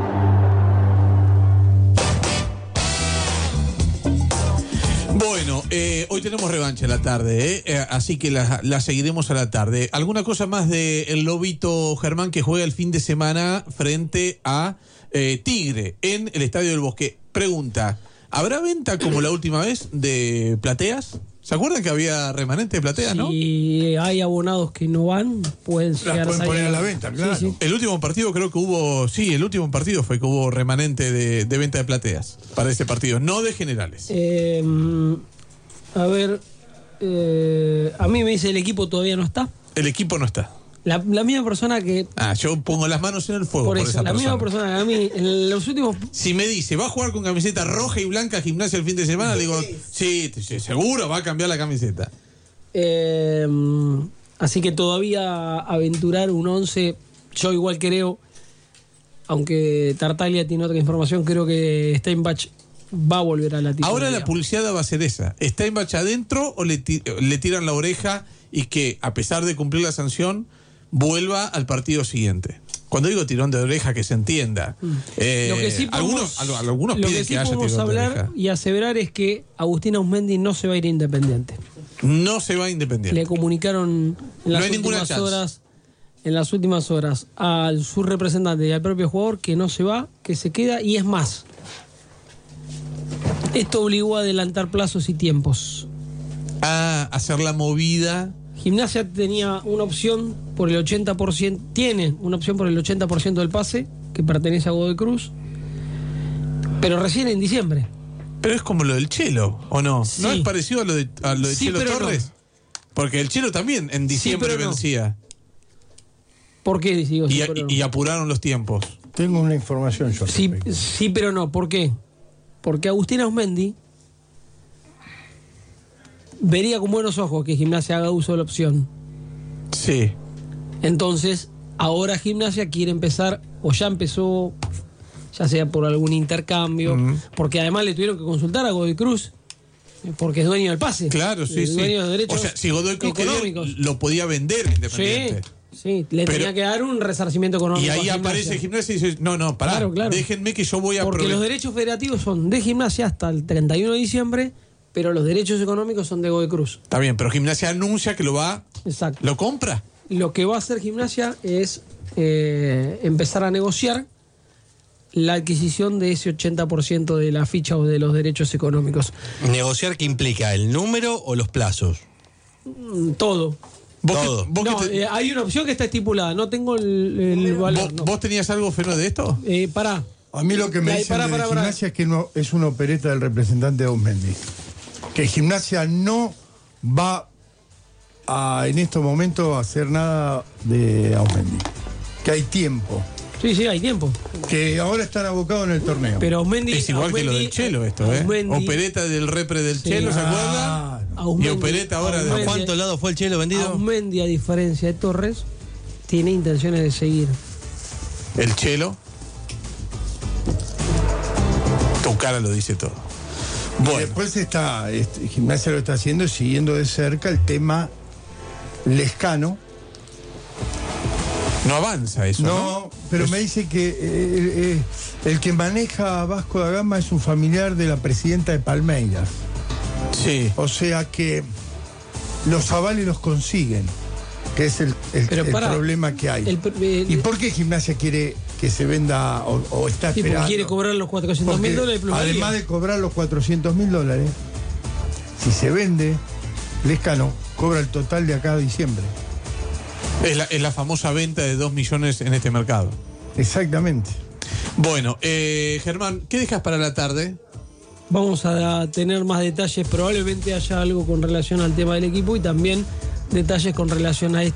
Bueno, eh, hoy tenemos revancha a la tarde, ¿eh? Eh, así que la, la seguiremos a la tarde. ¿Alguna cosa más de el Lobito Germán que juega el fin de semana frente a eh, Tigre en el Estadio del Bosque? Pregunta, ¿habrá venta como la última vez de plateas? ¿Se acuerdan que había remanente de plateas, no? Si hay abonados que no van, pueden llegar Las pueden a poner salir. a la venta, claro. Sí, sí. El último partido creo que hubo, sí, el último partido fue que hubo remanente de, de venta de plateas para este partido, no de generales. Eh, a ver, eh, a mí me dice el equipo todavía no está. El equipo no está. La, la misma persona que... Ah, yo pongo las manos en el fuego Por por, eso, esa la persona. misma persona que a mí en los últimos... Si me dice, ¿va a jugar con camiseta roja y blanca Gimnasia el fin de semana? Le digo, sí, sí, seguro va a cambiar la camiseta. Eh, así que todavía aventurar un once, yo igual creo, aunque Tartaglia tiene otra información, creo que Steinbach va a volver a la titularidad. Ahora la publicidad va a ser esa. ¿Steinbach adentro o le, ti- le tiran la oreja y que, a pesar de cumplir la sanción, vuelva al partido siguiente? Cuando digo tirón de oreja, que se entienda. Eh, Lo que sí algunos, podemos, al- algunos lo piden que que, sí haya podemos tirón de hablar oreja. y aseverar es que Agustín Ausmendi no se va a ir a Independiente. No se va independiente. Le comunicaron en las No hay ninguna últimas chance. horas, en las últimas horas, al su representante y al propio jugador que no se va, que se queda, y es más. Esto obligó a adelantar plazos y tiempos. A hacer la movida. Gimnasia tenía una opción por el ochenta por ciento, tiene una opción por el ochenta por ciento del pase, que pertenece a Godoy Cruz, pero recién en diciembre. Pero es como lo del Chelo, ¿o no? Sí. ¿No es parecido a lo de, a lo de Sí, Chelo pero Torres? no. Porque el Chelo también en diciembre pero no. vencía. ¿Por qué digo sí, Y, pero no? y apuraron los tiempos. Tengo una información yo. Sí, sí, pero no. ¿Por qué? Porque Agustín Ausmendi vería con buenos ojos que Gimnasia haga uso de la opción. Sí. Entonces, ahora Gimnasia quiere empezar, o ya empezó, ya sea por algún intercambio, Mm. porque además le tuvieron que consultar a Godoy Cruz, porque es dueño del pase. Claro, sí, es sí. dueño de los derechos O sea, si Godoy Cruz quería, económicos. lo podía vender Independiente. Sí, sí, le Pero- tenía que dar un resarcimiento económico. Y a ahí Gimnasia. aparece Gimnasia y dice, no, no, pará, Claro, claro. déjenme que yo voy a Porque aprove- los derechos federativos son de Gimnasia hasta el treinta y uno de diciembre, pero los derechos económicos son de Godoy Cruz. Está bien, pero Gimnasia anuncia que lo va... Exacto. ¿Lo compra? Lo que va a hacer Gimnasia es eh, empezar a negociar la adquisición de ese ochenta por ciento de la ficha o de los derechos económicos. ¿Negociar qué implica? ¿El número o los plazos? Mm, Todo. ¿Vos, Todo. que- vos que No, te- eh, hay una opción que está estipulada, no tengo el, el valor. ¿Vos, no. vos tenías algo, Feno, de esto? Eh, pará. A mí lo que me Ahí, dicen pará, de pará, pará. Gimnasia es que no, es una opereta del representante de Ausmendi. Que Gimnasia no va a, en estos momentos, a hacer nada de Ausmendi. Que hay tiempo. Sí, sí, hay tiempo. Que ahora están abocados en el torneo. Pero Ausmendi, Es igual que lo Ausmendi- del Chelo esto, ¿eh? Ausmendi- Opereta del repre del Sí. Chelo, ¿se Ah, acuerdan? Y Ausmendi- opereta ahora de... Ausmendi- ¿A cuántos lados fue el Chelo vendido? Ausmendi, a diferencia de Torres, tiene intenciones de seguir. El Chelo. Tu cara lo dice todo. Y Bueno, después está, este, Gimnasia lo está haciendo siguiendo de cerca el tema Lescano. no avanza eso, ¿no? No, pero Es- me dice que eh, eh, el que maneja a Vasco da Gama es un familiar de la presidenta de Palmeiras. Sí. O sea que los avales los consiguen, que es el, el- Pero el pará, problema que hay. el- el- ¿Y por qué Gimnasia quiere que se venda o, o está Sí, porque esperando? quiere cobrar los cuatrocientos mil Porque dólares de plusvalía. además de cobrar los cuatrocientos mil dólares, si se vende, Lescano cobra el total de acá a diciembre. Es la, es la famosa venta de dos millones en este mercado. Exactamente. Bueno, eh, Germán, ¿qué dejas para la tarde? Vamos a tener más detalles, probablemente haya algo con relación al tema del equipo y también detalles con relación a esto.